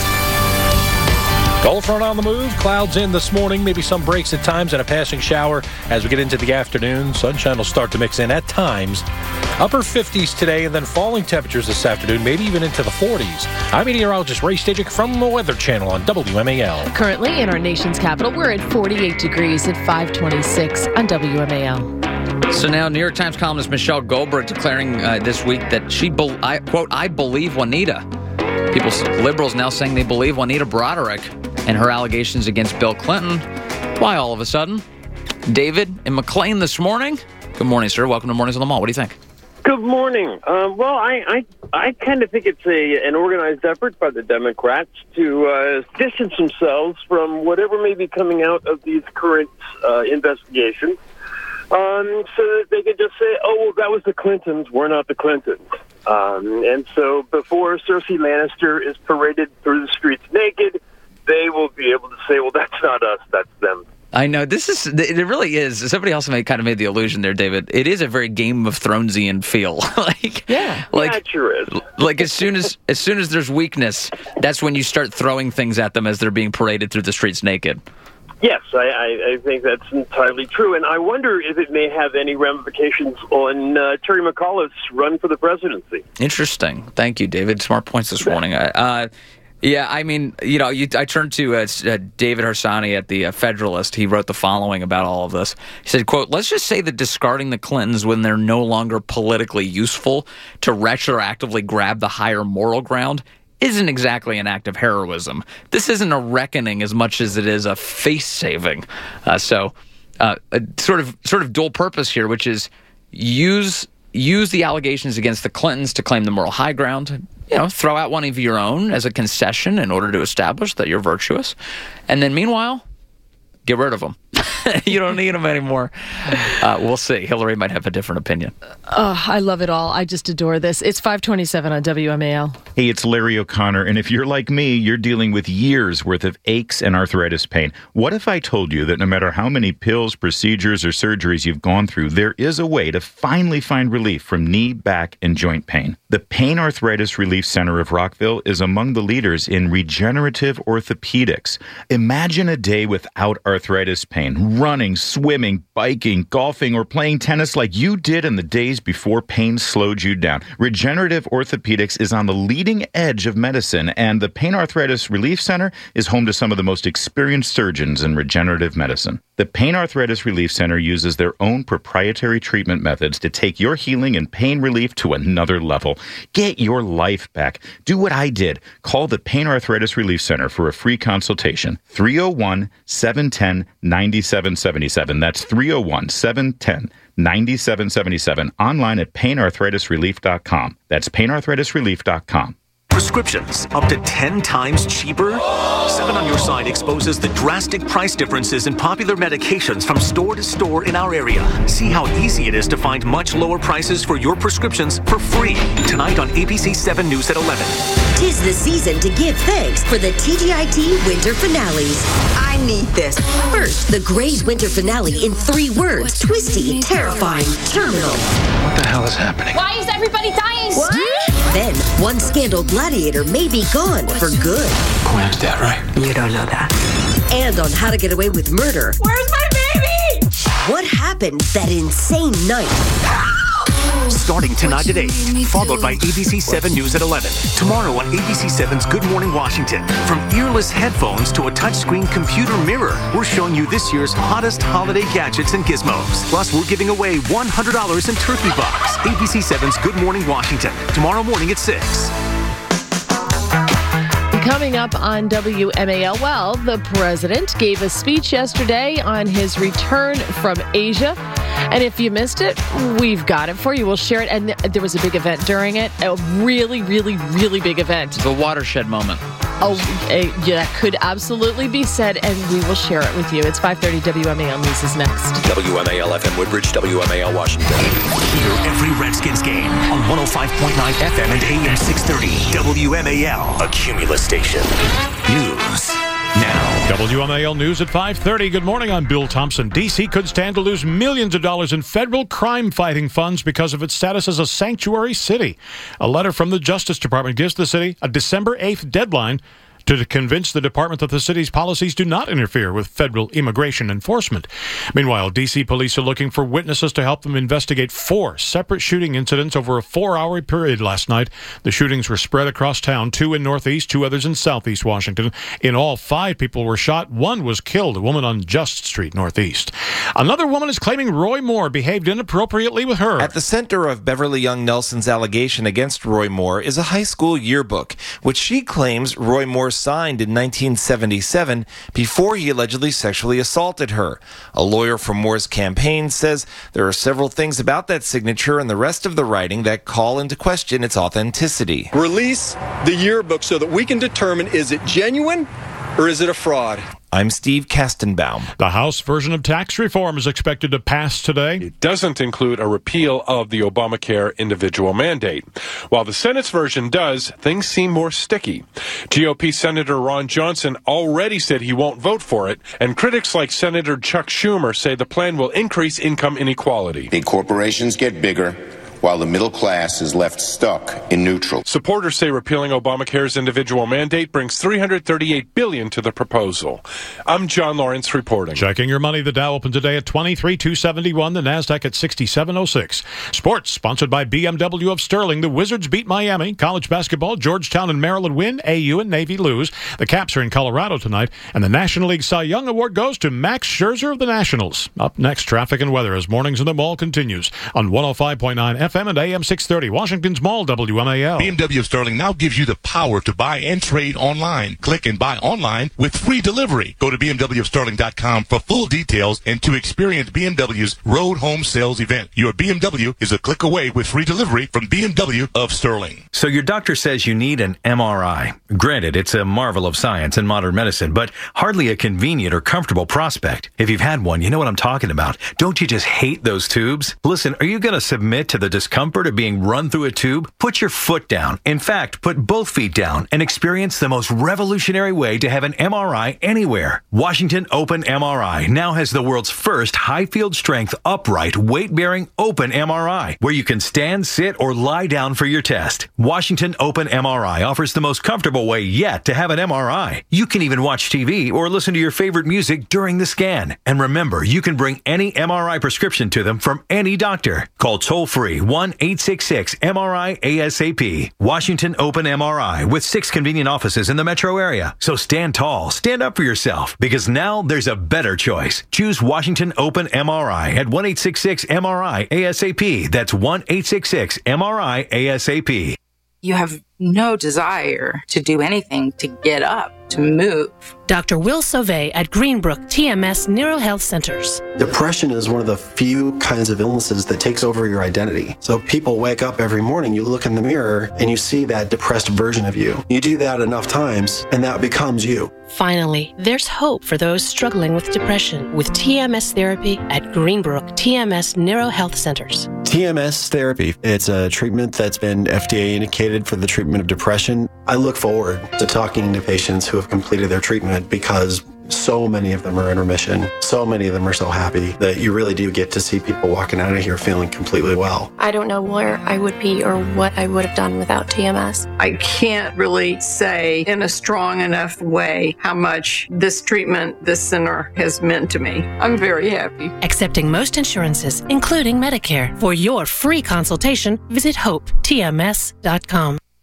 Cold front on the move. Clouds in this morning. Maybe some breaks at times and a passing shower as we get into the afternoon. Sunshine will start to mix in at times. Upper fifties today and then falling temperatures this afternoon, maybe even into the forties. I'm meteorologist Ray Stajic from the Weather Channel on W M A L. Currently in our nation's capital, we're at forty-eight degrees at five twenty-six on W M A L. So now, New York Times columnist Michelle Goldberg declaring uh, this week that she, be- I, quote, I believe Juanita. People, liberals now saying they believe Juanita Broderick and her allegations against Bill Clinton. Why all of a sudden? David in McLean this morning. Good morning, sir. Welcome to Mornings on the Mall. What do you think? Good morning. Um, well, I, I, I kind of think it's a an organized effort by the Democrats to uh, distance themselves from whatever may be coming out of these current uh, investigations, um, so that they can just say, "Oh, well, that was the Clintons. We're not the Clintons." Um, and so, before Cersei Lannister is paraded through the streets naked, they will be able to say, "Well, that's not us. That's them." I know this is. It really is. Somebody else made, kind of made the illusion there, David. It is a very Game of Thronesian feel. like, yeah, like, yeah, it sure is. Like as soon as as soon as there's weakness, that's when you start throwing things at them as they're being paraded through the streets naked. Yes, I, I, I think that's entirely true, and I wonder if it may have any ramifications on uh, Terry McAuliffe's run for the presidency. Interesting. Thank you, David. Smart points this morning. Uh, Yeah, I mean, you know, you, I turned to uh, uh, David Harsanyi at the uh, Federalist. He wrote the following about all of this. He said, quote, let's just say that discarding the Clintons when they're no longer politically useful to retroactively grab the higher moral ground isn't exactly an act of heroism. This isn't a reckoning as much as it is a face-saving. Uh, so uh, a sort of sort of dual purpose here, which is use use the allegations against the Clintons to claim the moral high ground. You know, throw out one of your own as a concession in order to establish that you're virtuous. And then meanwhile, get rid of them. You don't need them anymore. Uh, we'll see. Hillary might have a different opinion. Oh, I love it all. I just adore this. It's five twenty-seven on W M A L. Hey, it's Larry O'Connor, and if you're like me, you're dealing with years worth of aches and arthritis pain. What if I told you that no matter how many pills, procedures, or surgeries you've gone through, there is a way to finally find relief from knee, back, and joint pain? The Pain Arthritis Relief Center of Rockville is among the leaders in regenerative orthopedics. Imagine a day without arthritis pain, running, swimming, biking, golfing, or playing tennis like you did in the days before pain slowed you down. Regenerative orthopedics is on the leading edge of medicine, and the Pain Arthritis Relief Center is home to some of the most experienced surgeons in regenerative medicine. The Pain Arthritis Relief Center uses their own proprietary treatment methods to take your healing and pain relief to another level. Get your life back. Do what I did. Call the Pain Arthritis Relief Center for a free consultation. three oh one, seven one zero, nine seven seven seven. That's three oh one, seven one zero, nine seven seven seven. Online at pain arthritis relief dot com. That's pain arthritis relief dot com. Prescriptions up to ten times cheaper? Seven on Your Side exposes the drastic price differences in popular medications from store to store in our area. See how easy it is to find much lower prices for your prescriptions for free. Tonight on A B C seven News at eleven. Tis the season to give thanks for the T G I T winter finales. I need this. First, the Grey's winter finale in three words. Twisty, terrifying, terminal. What the hell is happening? Why is everybody dying? What? Then, one scandal gladiator may be gone for good. Quentin's dead, right? You don't know that. And on how to get away with murder. Where's my baby? What happened that insane night? Starting tonight at eight, followed by A B C seven News at eleven. Tomorrow on A B C seven's Good Morning Washington. From earless headphones to a touchscreen computer mirror, we're showing you this year's hottest holiday gadgets and gizmos. Plus, we're giving away one hundred dollars in turkey bucks. A B C seven's Good Morning Washington. Tomorrow morning at six. Coming up on W M A L, well, the president gave a speech yesterday on his return from Asia. And if you missed it, we've got it for you. We'll share it. And there was a big event during it, a really, really, really big event. The watershed moment. Oh, uh, yeah, that could absolutely be said, and we will share it with you. It's five thirty. W M A L News is next. W M A L F M Woodbridge, W M A L Washington. Hear every Redskins game on one oh five point nine F M and A M six thirty. W M A L, a Cumulus station. News now. W M A L News at five thirty. Good morning, I'm Bill Thompson. D C could stand to lose millions of dollars in federal crime-fighting funds because of its status as a sanctuary city. A letter from the Justice Department gives the city a December eighth deadline to convince the department that the city's policies do not interfere with federal immigration enforcement. Meanwhile, D C police are looking for witnesses to help them investigate four separate shooting incidents over a four-hour period last night. The shootings were spread across town, two in Northeast, two others in Southeast Washington. In all, five people were shot. One was killed, a woman on Just Street, Northeast. Another woman is claiming Roy Moore behaved inappropriately with her. At the center of Beverly Young Nelson's allegation against Roy Moore is a high school yearbook, which she claims Roy Moore signed in nineteen seventy-seven before he allegedly sexually assaulted her. A lawyer for Moore's campaign says there are several things about that signature and the rest of the writing that call into question its authenticity. Release the yearbook so that we can determine, is it genuine or is it a fraud? I'm Steve Kastenbaum. The House version of tax reform is expected to pass today. It doesn't include a repeal of the Obamacare individual mandate. While the Senate's version does, things seem more sticky. G O P Senator Ron Johnson already said he won't vote for it, and critics like Senator Chuck Schumer say the plan will increase income inequality. Big corporations get bigger, while the middle class is left stuck in neutral. Supporters say repealing Obamacare's individual mandate brings three hundred thirty-eight billion dollars to the proposal. I'm John Lawrence reporting. Checking your money, the Dow opened today at twenty-three thousand two hundred seventy-one, the NASDAQ at sixty-seven oh six. Sports, sponsored by B M W of Sterling. The Wizards beat Miami. College basketball, Georgetown and Maryland win. A U and Navy lose. The Caps are in Colorado tonight. And the National League Cy Young Award goes to Max Scherzer of the Nationals. Up next, traffic and weather as Mornings in the Mall continues on one oh five point nine F M and A M six thirty, Washington's Mall, W M A L. B M W of Sterling now gives you the power to buy and trade online. Click and buy online with free delivery. Go to B M W of Sterling dot com for full details and to experience B M W's Road Home Sales event. Your B M W is a click away with free delivery from B M W of Sterling. So your doctor says you need an M R I. Granted, it's a marvel of science and modern medicine, but hardly a convenient or comfortable prospect. If you've had one, you know what I'm talking about. Don't you just hate those tubes? Listen, are you going to submit to the discomfort of being run through a tube? Put your foot down. In fact, put both feet down and experience the most revolutionary way to have an M R I anywhere. Washington Open M R I now has the world's first high field strength, upright, weight-bearing open M R I, where you can stand, sit, or lie down for your test. Washington Open M R I offers the most comfortable way yet to have an M R I. You can even watch T V or listen to your favorite music during the scan. And remember, you can bring any M R I prescription to them from any doctor. Call toll-free one eight six six M R I A S A P. Washington Open M R I with six convenient offices in the metro area. So stand tall, stand up for yourself, because now there's a better choice. Choose Washington Open M R I at one eight six six M R I A S A P. That's one eight six six M R I A S A P. You have no desire to do anything to get up, to move. Doctor Will Sauvé at Greenbrook T M S Neuro Health Centers. Depression is one of the few kinds of illnesses that takes over your identity. So people wake up every morning, you look in the mirror, and you see that depressed version of you. You do that enough times, and that becomes you. Finally, there's hope for those struggling with depression with T M S therapy at Greenbrook T M S Neuro Health Centers. T M S therapy, it's a treatment that's been F D A indicated for the treatment of depression. I look forward to talking to patients who have completed their treatment because so many of them are in remission. So many of them are so happy that you really do get to see people walking out of here feeling completely well. I don't know where I would be or what I would have done without T M S. I can't really say in a strong enough way how much this treatment, this center has meant to me. I'm very happy. Accepting most insurances, including Medicare. For your free consultation, visit hope T M S dot com.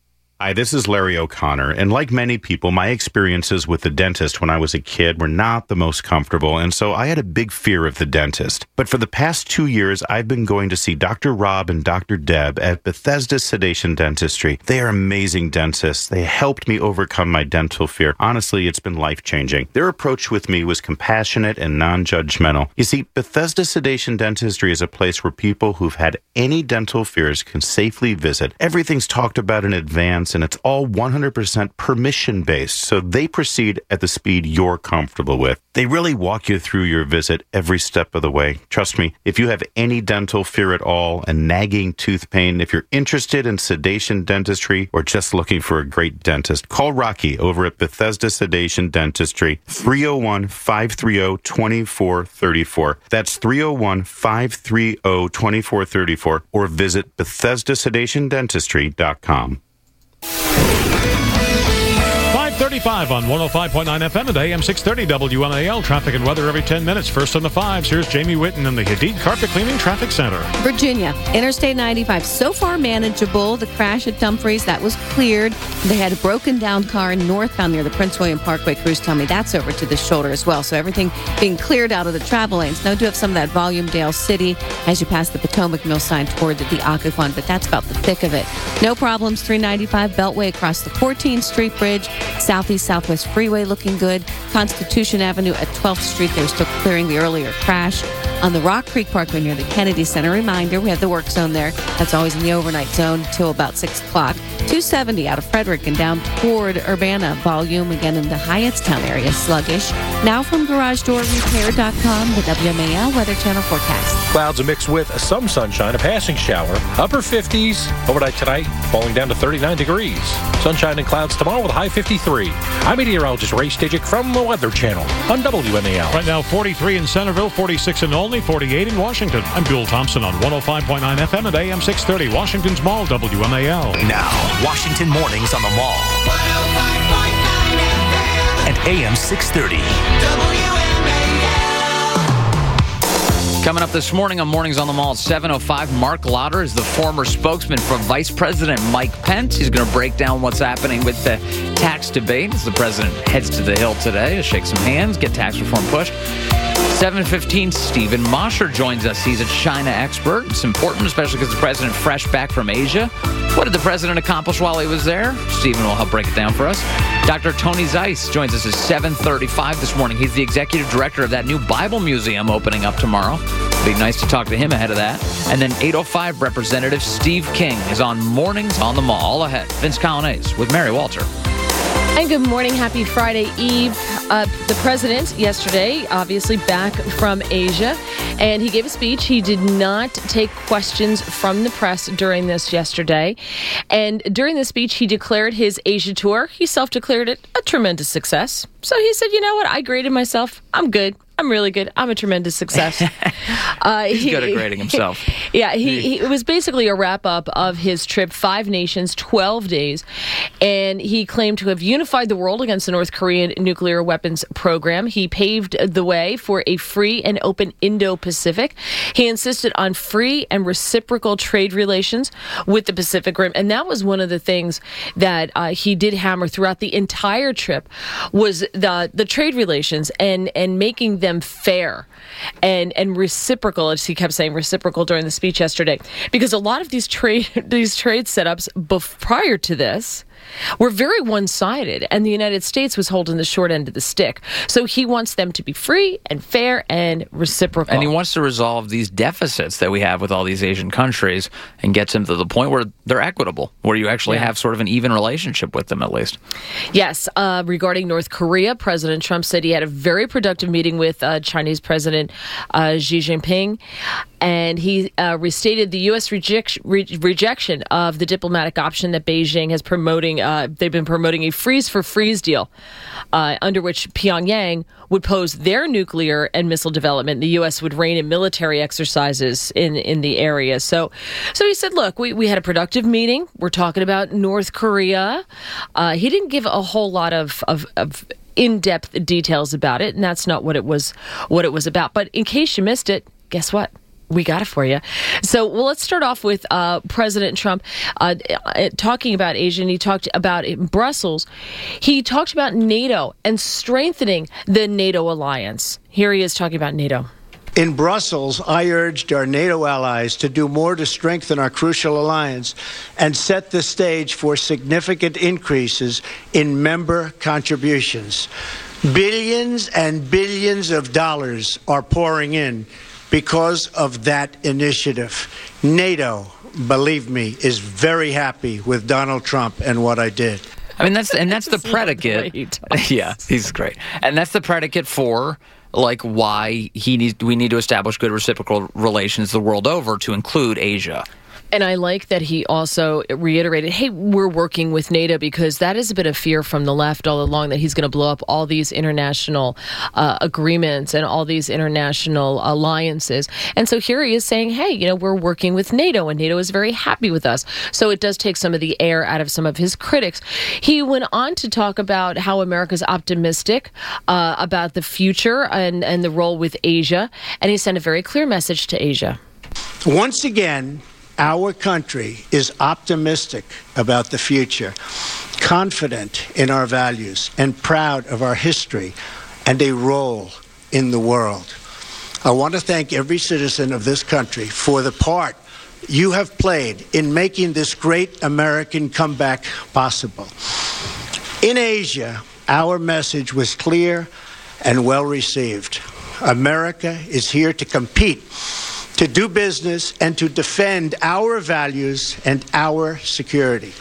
Hi, this is Larry O'Connor, and like many people, my experiences with the dentist when I was a kid were not the most comfortable, and so I had a big fear of the dentist. But for the past two years, I've been going to see Doctor Rob and Doctor Deb at Bethesda Sedation Dentistry. They are amazing dentists. They helped me overcome my dental fear. Honestly, it's been life-changing. Their approach with me was compassionate and non-judgmental. You see, Bethesda Sedation Dentistry is a place where people who've had any dental fears can safely visit. Everything's talked about in advance, and it's all one hundred percent permission-based, so they proceed at the speed you're comfortable with. They really walk you through your visit every step of the way. Trust me, if you have any dental fear at all, a nagging tooth pain, if you're interested in sedation dentistry or just looking for a great dentist, call Rocky over at Bethesda Sedation Dentistry, three oh one, five three oh, two four three four. That's three oh one, five three oh, two four three four, or visit Bethesda Sedation Dentistry dot com. five thirty-five on one oh five point nine F M and A M six thirty W M A L. Traffic and weather every ten minutes. First on the fives, here's Jamie Whitten in the Hadid Carpet Cleaning Traffic Center. Virginia, Interstate ninety-five, so far manageable. The crash at Dumfries, that was cleared. They had a broken down car northbound near the Prince William Parkway. Crews tell me that's over to the shoulder as well. So everything being cleared out of the travel lanes. Now, do have some of that volume Dale City as you pass the Potomac Mill sign toward the, the Occoquan, but that's about the thick of it. No problems. three ninety-five Beltway across the fourteenth Street Bridge. Southeast Southwest Freeway looking good. Constitution Avenue at twelfth Street. They're still clearing the earlier crash. On the Rock Creek Parkway near the Kennedy Center. Reminder, we have the work zone there. That's always in the overnight zone until about six o'clock. two seventy out of Frederick and down toward Urbana. Volume again in the Hyattstown area. Sluggish. Now from Garage Door Repair dot com, the W M A L Weather Channel forecast. Clouds are mixed with some sunshine, a passing shower. Upper fifties. Overnight tonight, falling down to thirty-nine degrees. Sunshine and clouds tomorrow with a high fifty-three. I'm meteorologist Ray Stidgick from the Weather Channel on W M A L. Right now, forty-three in Centerville, forty-six in Olney, forty-eight in Washington. I'm Bill Thompson on one oh five point nine F M and A M six thirty, Washington's Mall, W M A L. Now, Washington Mornings on the Mall. And A M six thirty. Coming up this morning on Mornings on the Mall at seven oh five, Mark Lauder is the former spokesman for Vice President Mike Pence. He's going to break down what's happening with the tax debate as the president heads to the Hill today to shake some hands, get tax reform pushed. seven fifteen, Stephen Mosher joins us. He's a China expert. It's important, especially because the president fresh back from Asia. What did the president accomplish while he was there? Stephen will help break it down for us. Doctor Tony Zeiss joins us at seven thirty-five this morning. He's the executive director of that new Bible museum opening up tomorrow. It'd be nice to talk to him ahead of that. And then eight oh five, Representative Steve King is on Mornings on the Mall. All ahead, Vince Colonnese with Mary Walter. And good morning. Happy Friday Eve. Uh, the president yesterday, obviously back from Asia, and he gave a speech. He did not take questions from the press during this yesterday. And during the speech, he declared his Asia tour. He self-declared it a tremendous success. So he said, you know what? I graded myself. I'm good. I'm really good. I'm a tremendous success. Uh, He's he, good at grading himself. Yeah, he, he it was basically a wrap-up of his trip, five nations, twelve days, and he claimed to have unified the world against the North Korean nuclear weapons program. He paved the way for a free and open Indo-Pacific. He insisted on free and reciprocal trade relations with the Pacific Rim, and that was one of the things that uh, he did hammer throughout the entire trip was the the trade relations and and making them fair and and reciprocal, as he kept saying, reciprocal during the speech yesterday, because a lot of these trade these trade setups bef- prior to this were very one-sided, and the United States was holding the short end of the stick. So he wants them to be free and fair and reciprocal. And he wants to resolve these deficits that we have with all these Asian countries and gets them to the point where they're equitable, where you actually yeah. have sort of an even relationship with them, at least. Yes. Uh, regarding North Korea, President Trump said he had a very productive meeting with uh, Chinese President uh, Xi Jinping, and he uh, restated the U S reject- re- rejection of the diplomatic option that Beijing has promoting. Uh, they've been promoting a freeze-for-freeze deal uh, under which Pyongyang would pose their nuclear and missile development. The U S would rein in military exercises in, in the area. So so he said, look, we, we had a productive meeting. We're talking about North Korea. Uh, he didn't give a whole lot of, of, of in-depth details about it, and that's not what it was what it was about. But in case you missed it, guess what? We got it for you. So, well, let's start off with uh, President Trump uh, talking about Asia, and he talked about in Brussels. He talked about NATO and strengthening the NATO alliance. Here he is talking about NATO. In Brussels, I urged our NATO allies to do more to strengthen our crucial alliance and set the stage for significant increases in member contributions. Billions and billions of dollars are pouring in because of that initiative. NATO, believe me, is very happy with Donald Trump and what I did. I mean, that's and that's the predicate. Yeah, he's great. And that's the predicate for like why he needs we need to establish good reciprocal relations the world over, to include Asia. And I like that he also reiterated, hey, we're working with NATO, because that is a bit of fear from the left all along, that he's going to blow up all these international uh, agreements and all these international alliances. And so here he is saying, hey, you know, we're working with NATO, and NATO is very happy with us. So it does take some of the air out of some of his critics. He went on to talk about how America's optimistic uh, about the future and, and the role with Asia. And he sent a very clear message to Asia. Once again, our country is optimistic about the future, confident in our values, and proud of our history and a role in the world. I want to thank every citizen of this country for the part you have played in making this great American comeback possible. In Asia, our message was clear and well received. America is here to compete, to do business, and to defend our values and our security.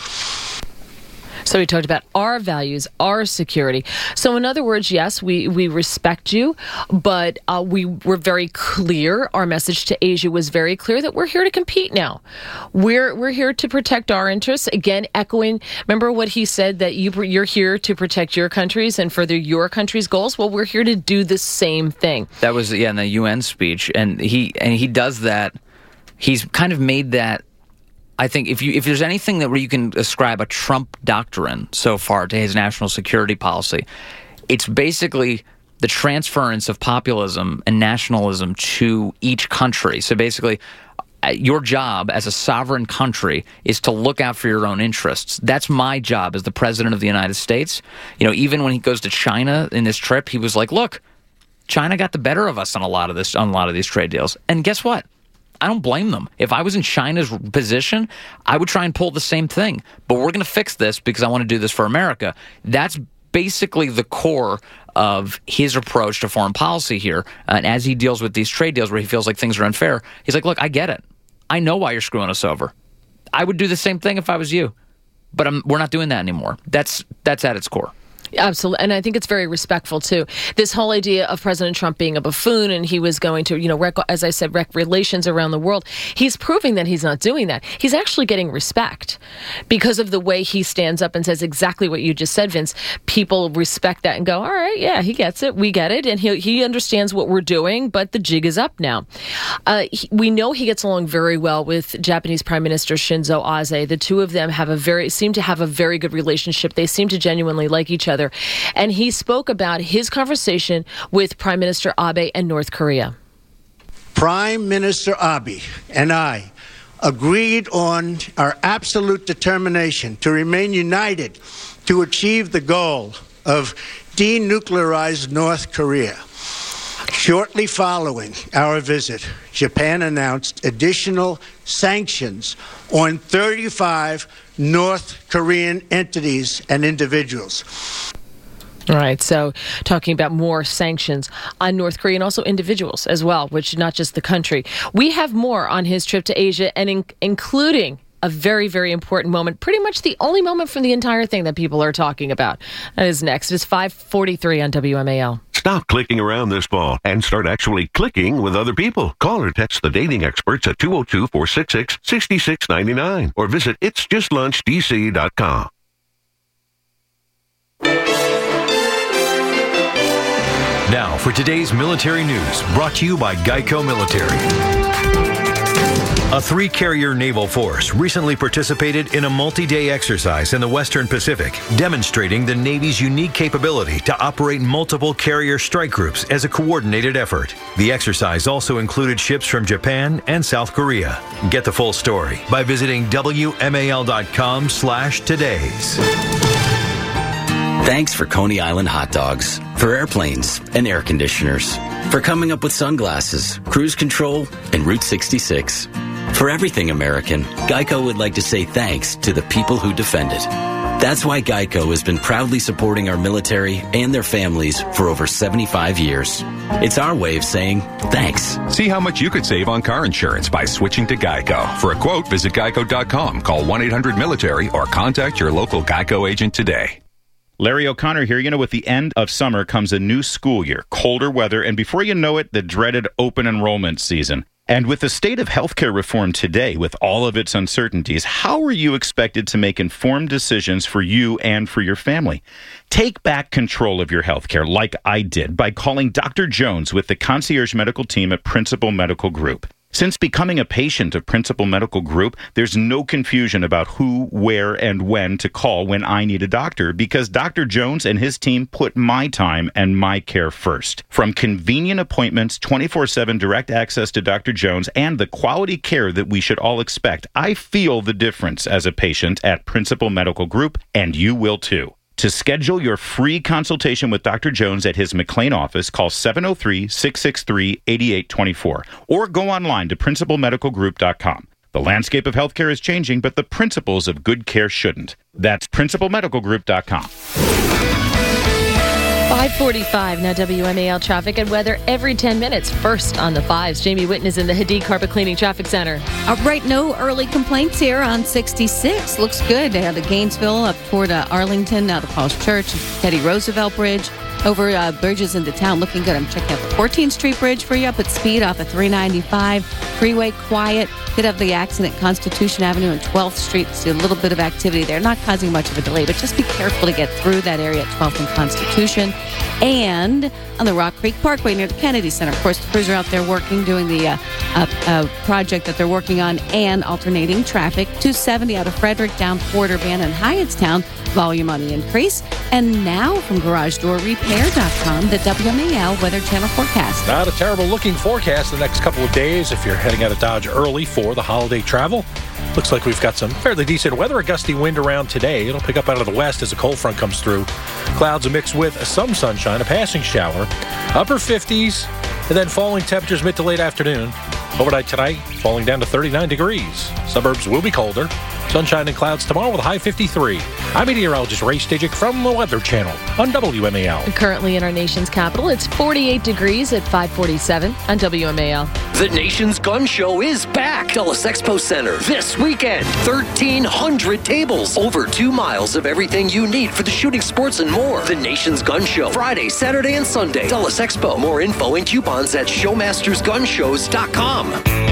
So he talked about our values, our security. So in other words, yes, we, we respect you, but uh, we were very clear. Our message to Asia was very clear that we're here to compete now. We're we're here to protect our interests. Again, echoing, remember what he said, that you, you're here to protect your countries and further your country's goals? Well, we're here to do the same thing. That was, yeah, in the U N speech. And he and he does that. He's kind of made that. I think if you if there's anything that where you can ascribe a Trump doctrine so far to his national security policy, it's basically the transference of populism and nationalism to each country. So basically, your job as a sovereign country is to look out for your own interests. That's my job as the president of the United States. You know, even when he goes to China in this trip, he was like, "Look, China got the better of us on a lot of this on a lot of these trade deals." And guess what? I don't blame them. If I was in China's position, I would try and pull the same thing. But we're going to fix this because I want to do this for America. That's basically the core of his approach to foreign policy here. And as he deals with these trade deals where he feels like things are unfair, he's like, look, I get it. I know why you're screwing us over. I would do the same thing if I was you. But I'm, we're not doing that anymore. That's that's at its core. Absolutely. And I think it's very respectful, too. This whole idea of President Trump being a buffoon and he was going to, you know, wreck, as I said, wreck relations around the world. He's proving that he's not doing that. He's actually getting respect because of the way he stands up and says exactly what you just said, Vince. People respect that and go, all right, yeah, he gets it. We get it. And he he understands what we're doing, but the jig is up now. Uh, he, we know he gets along very well with Japanese Prime Minister Shinzo Abe. The two of them have a very seem to have a very good relationship. They seem to genuinely like each other. And he spoke about his conversation with Prime Minister Abe and North Korea. Prime Minister Abe and I agreed on our absolute determination to remain united to achieve the goal of denuclearized North Korea. Shortly following our visit, Japan announced additional sanctions on thirty-five North Korean entities and individuals. All right, so talking about more sanctions on North Korea and also individuals as well, which not just the country. We have more on his trip to Asia, and in, including a very, very important moment, pretty much the only moment from the entire thing that people are talking about. That is next. It's five forty-three on W M A L. Stop clicking around this fall and start actually clicking with other people. Call or text the dating experts at two oh two, four six six, six six nine nine or visit its just lunch d c dot com. Now for today's military news, brought to you by Geico Military. A three-carrier naval force recently participated in a multi-day exercise in the Western Pacific, demonstrating the Navy's unique capability to operate multiple carrier strike groups as a coordinated effort. The exercise also included ships from Japan and South Korea. Get the full story by visiting W M A L dot com slash todays. Thanks for Coney Island hot dogs, for airplanes and air conditioners, for coming up with sunglasses, cruise control, and Route sixty-six. For everything American, Geico would like to say thanks to the people who defend it. That's why Geico has been proudly supporting our military and their families for over seventy-five years. It's our way of saying thanks. See how much you could save on car insurance by switching to Geico. For a quote, visit geico dot com, call one eight hundred military, or contact your local Geico agent today. Larry O'Connor here. You know, with the end of summer comes a new school year, colder weather, and before you know it, the dreaded open enrollment season. And with the state of healthcare reform today, with all of its uncertainties, how are you expected to make informed decisions for you and for your family? Take back control of your healthcare like I did by calling Doctor Jones with the concierge medical team at Principal Medical Group. Since becoming a patient of Principal Medical Group, there's no confusion about who, where, and when to call when I need a doctor, because Doctor Jones and his team put my time and my care first. From convenient appointments, twenty-four seven direct access to Doctor Jones, and the quality care that we should all expect, I feel the difference as a patient at Principal Medical Group, and you will too. To schedule your free consultation with Doctor Jones at his McLean office, call seven oh three, six six three, eight eight two four or go online to principal medical group dot com. The landscape of healthcare is changing, but the principles of good care shouldn't. That's principal medical group dot com. five forty-five, now W M A L traffic and weather every ten minutes. First on the fives, Jamie Whitten is in the Hadid Carpet Cleaning Traffic Center. All right, no early complaints here on sixty-six. Looks good. They have the Gainesville up toward uh, Arlington, now the Falls Church, Teddy Roosevelt Bridge. Over uh, bridges into town, looking good. I'm checking out the fourteenth Street Bridge for you up at speed off of three ninety-five. Freeway quiet. Did have the accident Constitution Avenue and twelfth Street. See a little bit of activity there. Not causing much of a delay, but just be careful to get through that area at twelfth and Constitution. And on the Rock Creek Parkway near the Kennedy Center. Of course, the crews are out there working, doing the uh, uh, uh, project that they're working on and alternating traffic. two seventy out of Frederick, down toward Urbana and Hyattstown. Volume on the increase. And now from garage door repair dot com, the W M A L Weather Channel forecast. Not a terrible looking forecast the next couple of days if you're heading out of Dodge early for the holiday travel. Looks like we've got some fairly decent weather. A gusty wind around today. It'll pick up out of the west as a cold front comes through. Clouds mixed with some sunshine, a passing shower. Upper fifties, and then falling temperatures mid to late afternoon. Overnight tonight, falling down to thirty-nine degrees. Suburbs will be colder. Sunshine and clouds tomorrow with a high fifty-three. I'm meteorologist Ray Stajic from the Weather Channel on W M A L. Currently in our nation's capital, it's forty-eight degrees at five forty-seven on W M A L. The Nation's Gun Show is back. Dulles Expo Center this weekend. thirteen hundred tables. Over two miles of everything you need for the shooting sports and more. The Nation's Gun Show. Friday, Saturday, and Sunday. Dulles Expo. More info and coupons at showmasters gun shows dot com.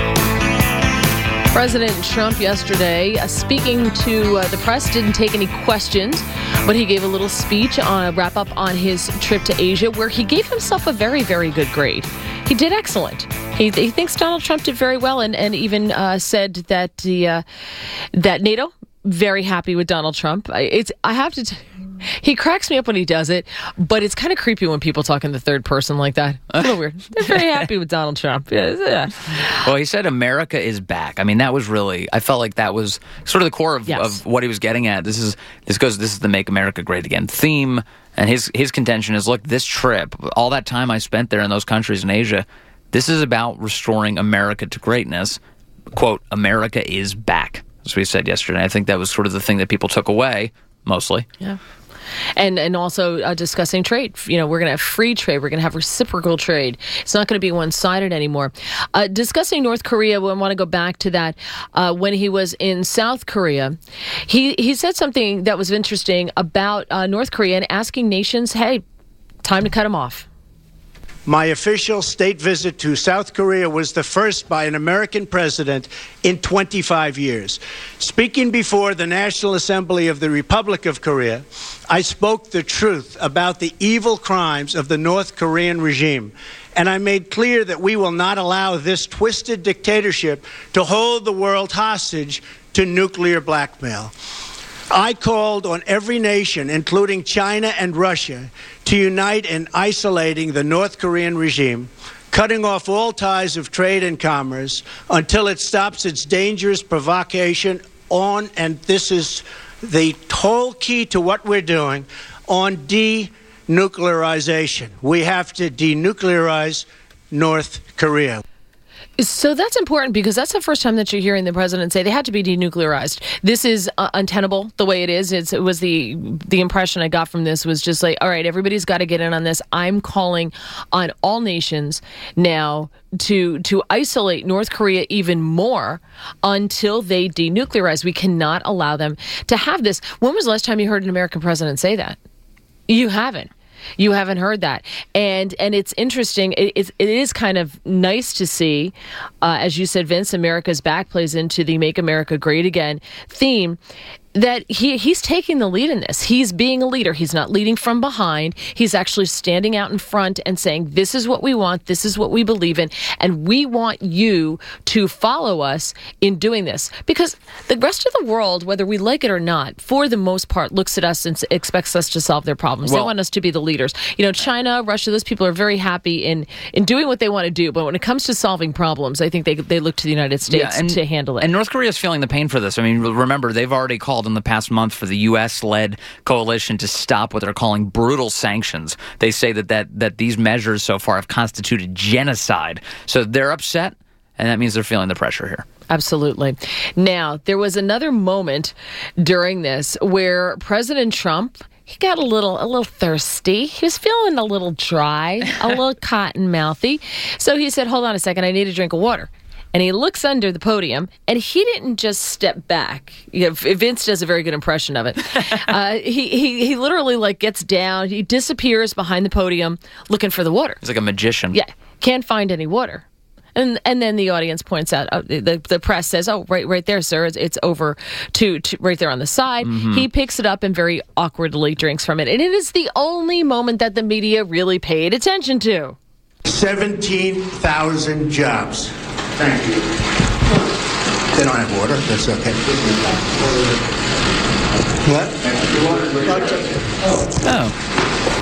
President Trump yesterday, uh, speaking to uh, the press, didn't take any questions, but he gave a little speech on a wrap up on his trip to Asia, where he gave himself a very, very good grade. He did excellent. He, he thinks Donald Trump did very well, and and even uh, said that the uh, that NATO very happy with Donald Trump. It's I have to. T- He cracks me up when he does it, but it's kind of creepy when people talk in the third person like that. It's a little weird. They're very happy with Donald Trump. Yeah, yeah. Well, he said America is back. I mean, that was really, I felt like that was sort of the core of, yes. of what he was getting at. This is this goes. This is the Make America Great Again theme, and his his contention is, look, this trip, all that time I spent there in those countries in Asia, this is about restoring America to greatness. Quote, America is back. That's what he said yesterday. I think that was sort of the thing that people took away, mostly. Yeah. And and also uh, discussing trade. You know, we're going to have free trade. We're going to have reciprocal trade. It's not going to be one-sided anymore. Uh, discussing North Korea, we want to go back to that. Uh, when he was in South Korea, he, he said something that was interesting about uh, North Korea and asking nations, hey, time to cut them off. My official state visit to South Korea was the first by an American president in twenty-five years. Speaking before the National Assembly of the Republic of Korea, I spoke the truth about the evil crimes of the North Korean regime, and I made clear that we will not allow this twisted dictatorship to hold the world hostage to nuclear blackmail. I called on every nation, including China and Russia, to unite in isolating the North Korean regime, cutting off all ties of trade and commerce until it stops its dangerous provocation on, and this is the whole key to what we're doing, on denuclearization. We have to denuclearize North Korea. So that's important because that's the first time that you're hearing the president say they had to be denuclearized. This is uh, untenable the way it is. It's, it was the the impression I got from this was just like, all right, everybody's got to get in on this. I'm calling on all nations now to to isolate North Korea even more until they denuclearize. We cannot allow them to have this. When was the last time you heard an American president say that? You haven't. You haven't heard that. And and it's interesting. It, it, it is kind of nice to see, uh, as you said, Vince, America's Back plays into the Make America Great Again theme, that he he's taking the lead in this. He's being a leader. He's not leading from behind. He's actually standing out in front and saying, this is what we want. This is what we believe in. And we want you to follow us in doing this. Because the rest of the world, whether we like it or not, for the most part, looks at us and expects us to solve their problems. Well, they want us to be the leaders. You know, China, Russia, those people are very happy in, in doing what they want to do. But when it comes to solving problems, I think they, they look to the United States yeah, and, to handle it. And North Korea is feeling the pain for this. I mean, remember, they've already called in the past month for the U S-led coalition to stop what they're calling brutal sanctions. They say that, that that these measures so far have constituted genocide. So they're upset, and that means they're feeling the pressure here. Absolutely. Now, there was another moment during this where President Trump, he got a little a little thirsty. He was feeling a little dry, a little cotton-mouthy. So he said, hold on a second, I need a drink of water. And he looks under the podium, and he didn't just step back. You know, Vince does a very good impression of it. uh, he, he he literally like gets down. He disappears behind the podium looking for the water. He's like a magician. Yeah, can't find any water. And and then the audience points out, oh, the the press says, oh, right right there, sir, it's, it's over to, to right there on the side. Mm-hmm. He picks it up and very awkwardly drinks from it. And it is the only moment that the media really paid attention to. seventeen thousand jobs. Thank you. They don't have water. That's okay. What? Oh.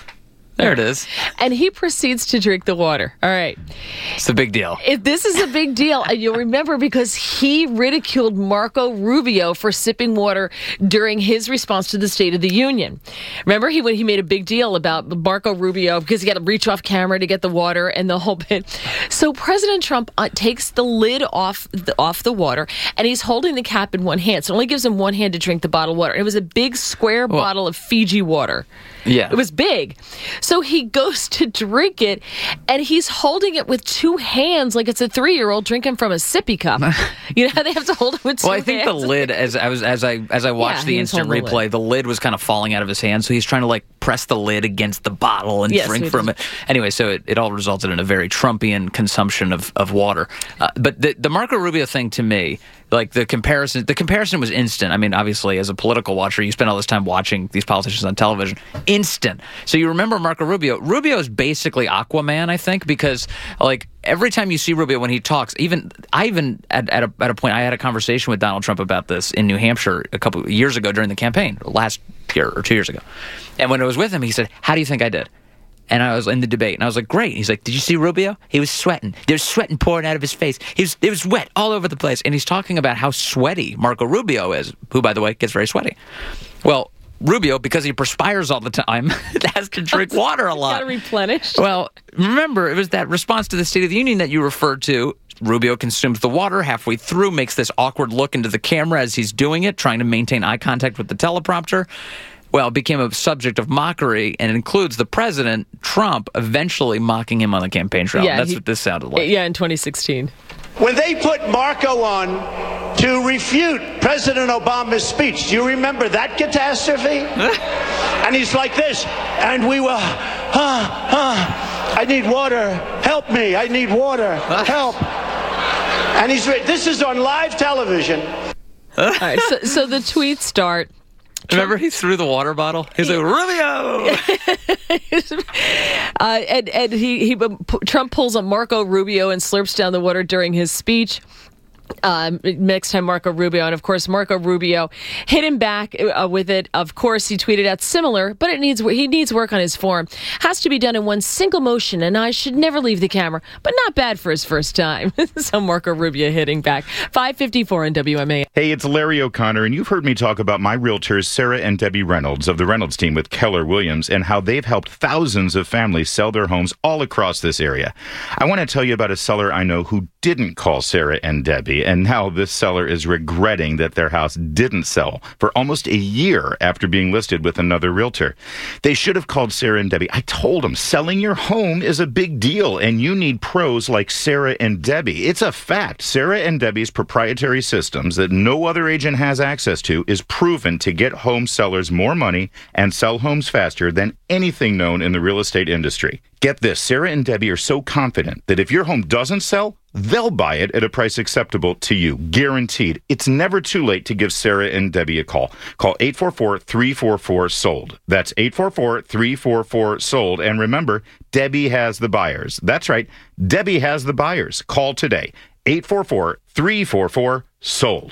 There it is. And he proceeds to drink the water. All right. It's a big deal. If this is a big deal. And you'll remember because he ridiculed Marco Rubio for sipping water during his response to the State of the Union. Remember, he he made a big deal about Marco Rubio because he got to reach off camera to get the water and the whole bit. So President Trump uh, takes the lid off the, off the water, and he's holding the cap in one hand. So it only gives him one hand to drink the bottled water. It was a big square well, bottle of Fiji water. Yeah. It was big. So he goes to drink it, and he's holding it with two hands like it's a three-year-old drinking from a sippy cup. You know how they have to hold it with two hands? Well, I think hands? the lid, as I was as I as I watched Yeah, the he was instant holding the replay, lid. the lid was kind of falling out of his hand, so he's trying to like press the lid against the bottle and Yes, drink he from did. it. Anyway, so it, it all resulted in a very Trumpian consumption of, of water. Uh, but the, the Marco Rubio thing to me, like the comparison, the comparison was instant. I mean, obviously, as a political watcher, you spend all this time watching these politicians on television. Instant. So you remember Marco Rubio. Rubio is basically Aquaman, I think, because like every time you see Rubio when he talks, even I even at, at, a, at a point I had a conversation with Donald Trump about this in New Hampshire a couple of years ago during the campaign, last year or two years ago. And when I was with him, he said, "How do you think I did?" And I was in the debate, and I was like, "Great." He's like, "Did you see Rubio? He was sweating. There's sweating pouring out of his face. He was, it was wet all over the place." And he's talking about how sweaty Marco Rubio is, who, by the way, gets very sweaty. Well, Rubio, because he perspires all the time, has to drink water a lot. Got to replenish. Well, remember, it was that response to the State of the Union that you referred to. Rubio consumes the water halfway through, makes this awkward look into the camera as he's doing it, trying to maintain eye contact with the teleprompter. Well, it became a subject of mockery, and it includes the president, Trump, eventually mocking him on the campaign trail. Yeah, That's he- what this sounded like. Yeah, in twenty sixteen. When they put Marco on to refute President Obama's speech, do you remember that catastrophe? And he's like this, and we were, huh, huh. I need water. Help me. I need water. Help. And he's, this is on live television. All right, so, so the tweets start. Remember, he threw the water bottle? He's like, Rubio! uh, and and he, he Trump pulls a Marco Rubio and slurps down the water during his speech. Um, next time Marco Rubio, and of course Marco Rubio hit him back uh, with it. Of course, he tweeted out similar, but it needs he needs work on his form. Has to be done in one single motion, and I should never leave the camera. But not bad for his first time. So Marco Rubio hitting back. five fifty-four on W M A. Hey, it's Larry O'Connor, and you've heard me talk about my realtors, Sarah and Debbie Reynolds of the Reynolds team with Keller Williams, and how they've helped thousands of families sell their homes all across this area. I want to tell you about a seller I know who didn't call Sarah and Debbie, and now this seller is regretting that their house didn't sell for almost a year after being listed with another realtor. They should have called Sarah and Debbie. I told them selling your home is a big deal, and you need pros like Sarah and Debbie. It's a fact. Sarah and Debbie's proprietary systems that no other agent has access to is proven to get home sellers more money and sell homes faster than anything known in the real estate industry. Get this, Sarah and Debbie are so confident that if your home doesn't sell, they'll buy it at a price acceptable to you, guaranteed. It's never too late to give Sarah and Debbie a call. Call eight four four, three four four, sold. That's eight four four, three four four, sold. And remember, Debbie has the buyers. That's right, Debbie has the buyers. Call today, eight four four, three four four, sold.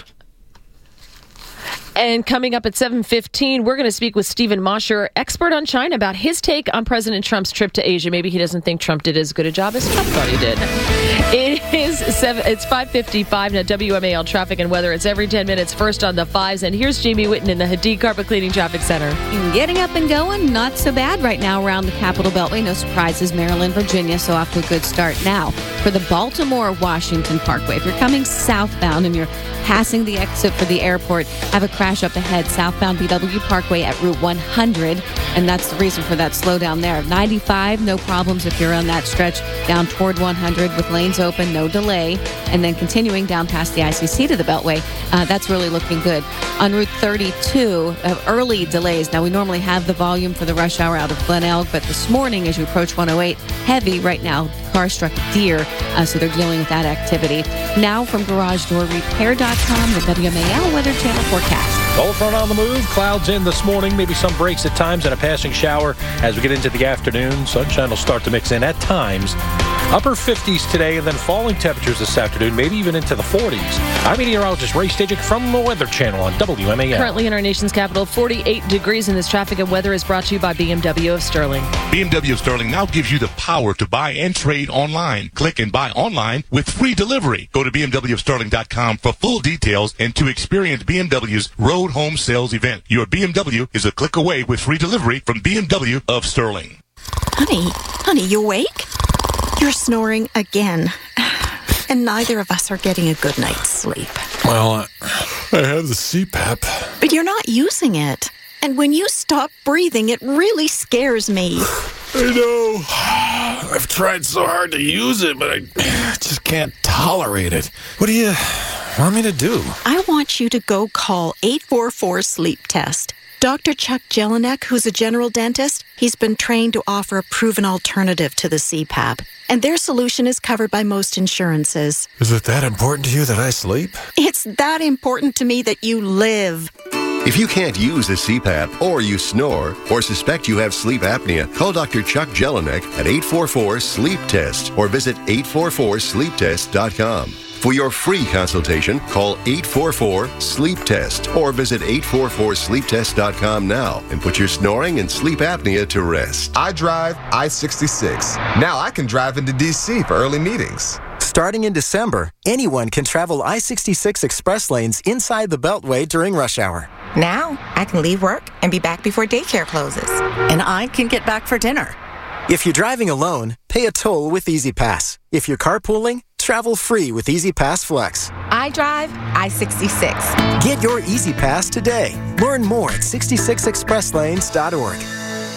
And coming up at seven fifteen, we're going to speak with Stephen Mosher, expert on China, about his take on President Trump's trip to Asia. Maybe he doesn't think Trump did as good a job as Trump thought he did. It is seven, it's five fifty-five now. W M A L traffic and weather. It's every ten minutes, first on the fives. And here's Jamie Whitten in the Hadid Carpet Cleaning Traffic Center. Getting up and going, not so bad right now around the Capitol Beltway. No surprises, Maryland, Virginia, so off to a good start now. For the Baltimore-Washington Parkway, if you're coming southbound and you're passing the exit for the airport, have a crash up ahead, southbound B W Parkway at Route one hundred, and that's the reason for that slowdown there. ninety-five, no problems if you're on that stretch down toward one hundred with lanes open, no delay, and then continuing down past the I C C to the Beltway, uh, that's really looking good. On Route thirty-two, uh, early delays. Now, we normally have the volume for the rush hour out of Glen Elg, but this morning as you approach one oh eight, heavy right now. Car struck a deer, uh, so they're dealing with that activity. Now from Garage Door Repair dot com, the W M A L Weather Channel forecast. Cold front on the move. Clouds in this morning. Maybe some breaks at times and a passing shower as we get into the afternoon. Sunshine will start to mix in at times. Upper fifties today and then falling temperatures this afternoon, maybe even into the forties. I'm meteorologist Ray Stajic from the Weather Channel on W M A L. Currently in our nation's capital, forty-eight degrees, and this traffic and weather is brought to you by B M W of Sterling. B M W of Sterling now gives you the power to buy and trade online. Click and buy online with free delivery. Go to B M W of Sterling dot com for full details and to experience B M W's Road Home Sales event. Your B M W is a click away with free delivery from B M W of Sterling. Honey, honey, you awake? You're snoring again. And neither of us are getting a good night's sleep. Well, I, I have the C PAP. But you're not using it. And when you stop breathing, it really scares me. I know. I've tried so hard to use it, but I just can't tolerate it. What do you want me to do? I want you to go call eight four four, sleep test. Doctor Chuck Jelinek, who's a general dentist, he's been trained to offer a proven alternative to the C PAP. And their solution is covered by most insurances. Is it that important to you that I sleep? It's that important to me that you live. If you can't use a C PAP, or you snore, or suspect you have sleep apnea, call Doctor Chuck Jelinek at eight four four, sleep test or visit eight four four sleep test dot com. For your free consultation, call eight four four, sleep test or visit eight four four sleep test dot com now and put your snoring and sleep apnea to rest. I drive I sixty-six. Now I can drive into D C for early meetings. Starting in December, anyone can travel I sixty-six express lanes inside the Beltway during rush hour. Now I can leave work and be back before daycare closes. And I can get back for dinner. If you're driving alone, pay a toll with Easy Pass. If you're carpooling, travel free with Easy Pass Flex. I drive I sixty-six. Get your Easy Pass today. Learn more at sixty-six express lanes dot org.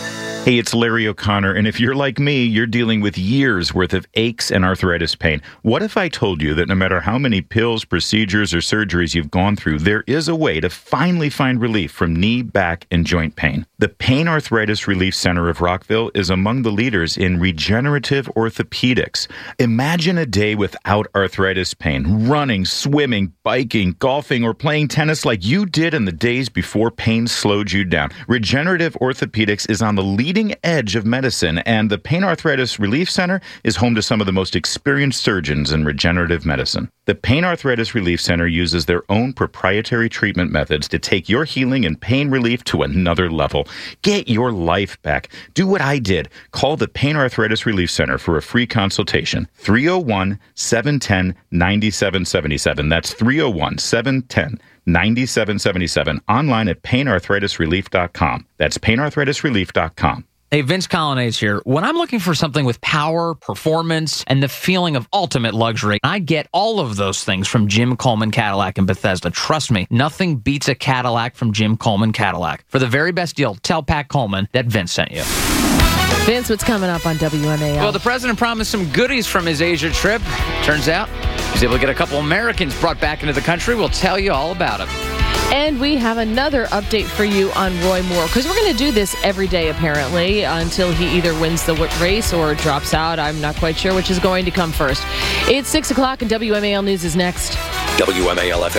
Hey, it's Larry O'Connor, and if you're like me, you're dealing with years worth of aches and arthritis pain. What if I told you that no matter how many pills, procedures, or surgeries you've gone through, there is a way to finally find relief from knee, back, and joint pain? The Pain Arthritis Relief Center of Rockville is among the leaders in regenerative orthopedics. Imagine a day without arthritis pain, running, swimming, biking, golfing, or playing tennis like you did in the days before pain slowed you down. Regenerative orthopedics is on the leading edge of medicine, and the Pain Arthritis Relief Center is home to some of the most experienced surgeons in regenerative medicine. The Pain Arthritis Relief Center uses their own proprietary treatment methods to take your healing and pain relief to another level. Get your life back. Do what I did. Call the Pain Arthritis Relief Center for a free consultation. three oh one, seven one zero, nine seven seven seven. That's three oh one, seven one zero, nine seven seven seven. Online at pain arthritis relief dot com. That's pain arthritis relief dot com. Hey, Vince Colonnese here. When I'm looking for something with power, performance, and the feeling of ultimate luxury, I get all of those things from Jim Coleman Cadillac in Bethesda. Trust me, nothing beats a Cadillac from Jim Coleman Cadillac. For the very best deal, tell Pat Coleman that Vince sent you. Vince, what's coming up on W M A L? Well, the president promised some goodies from his Asia trip. Turns out he's able to get a couple Americans brought back into the country. We'll tell you all about it. And we have another update for you on Roy Moore, because we're going to do this every day, apparently, until he either wins the race or drops out. I'm not quite sure which is going to come first. It's six o'clock, and W M A L News is next. W M A L F M.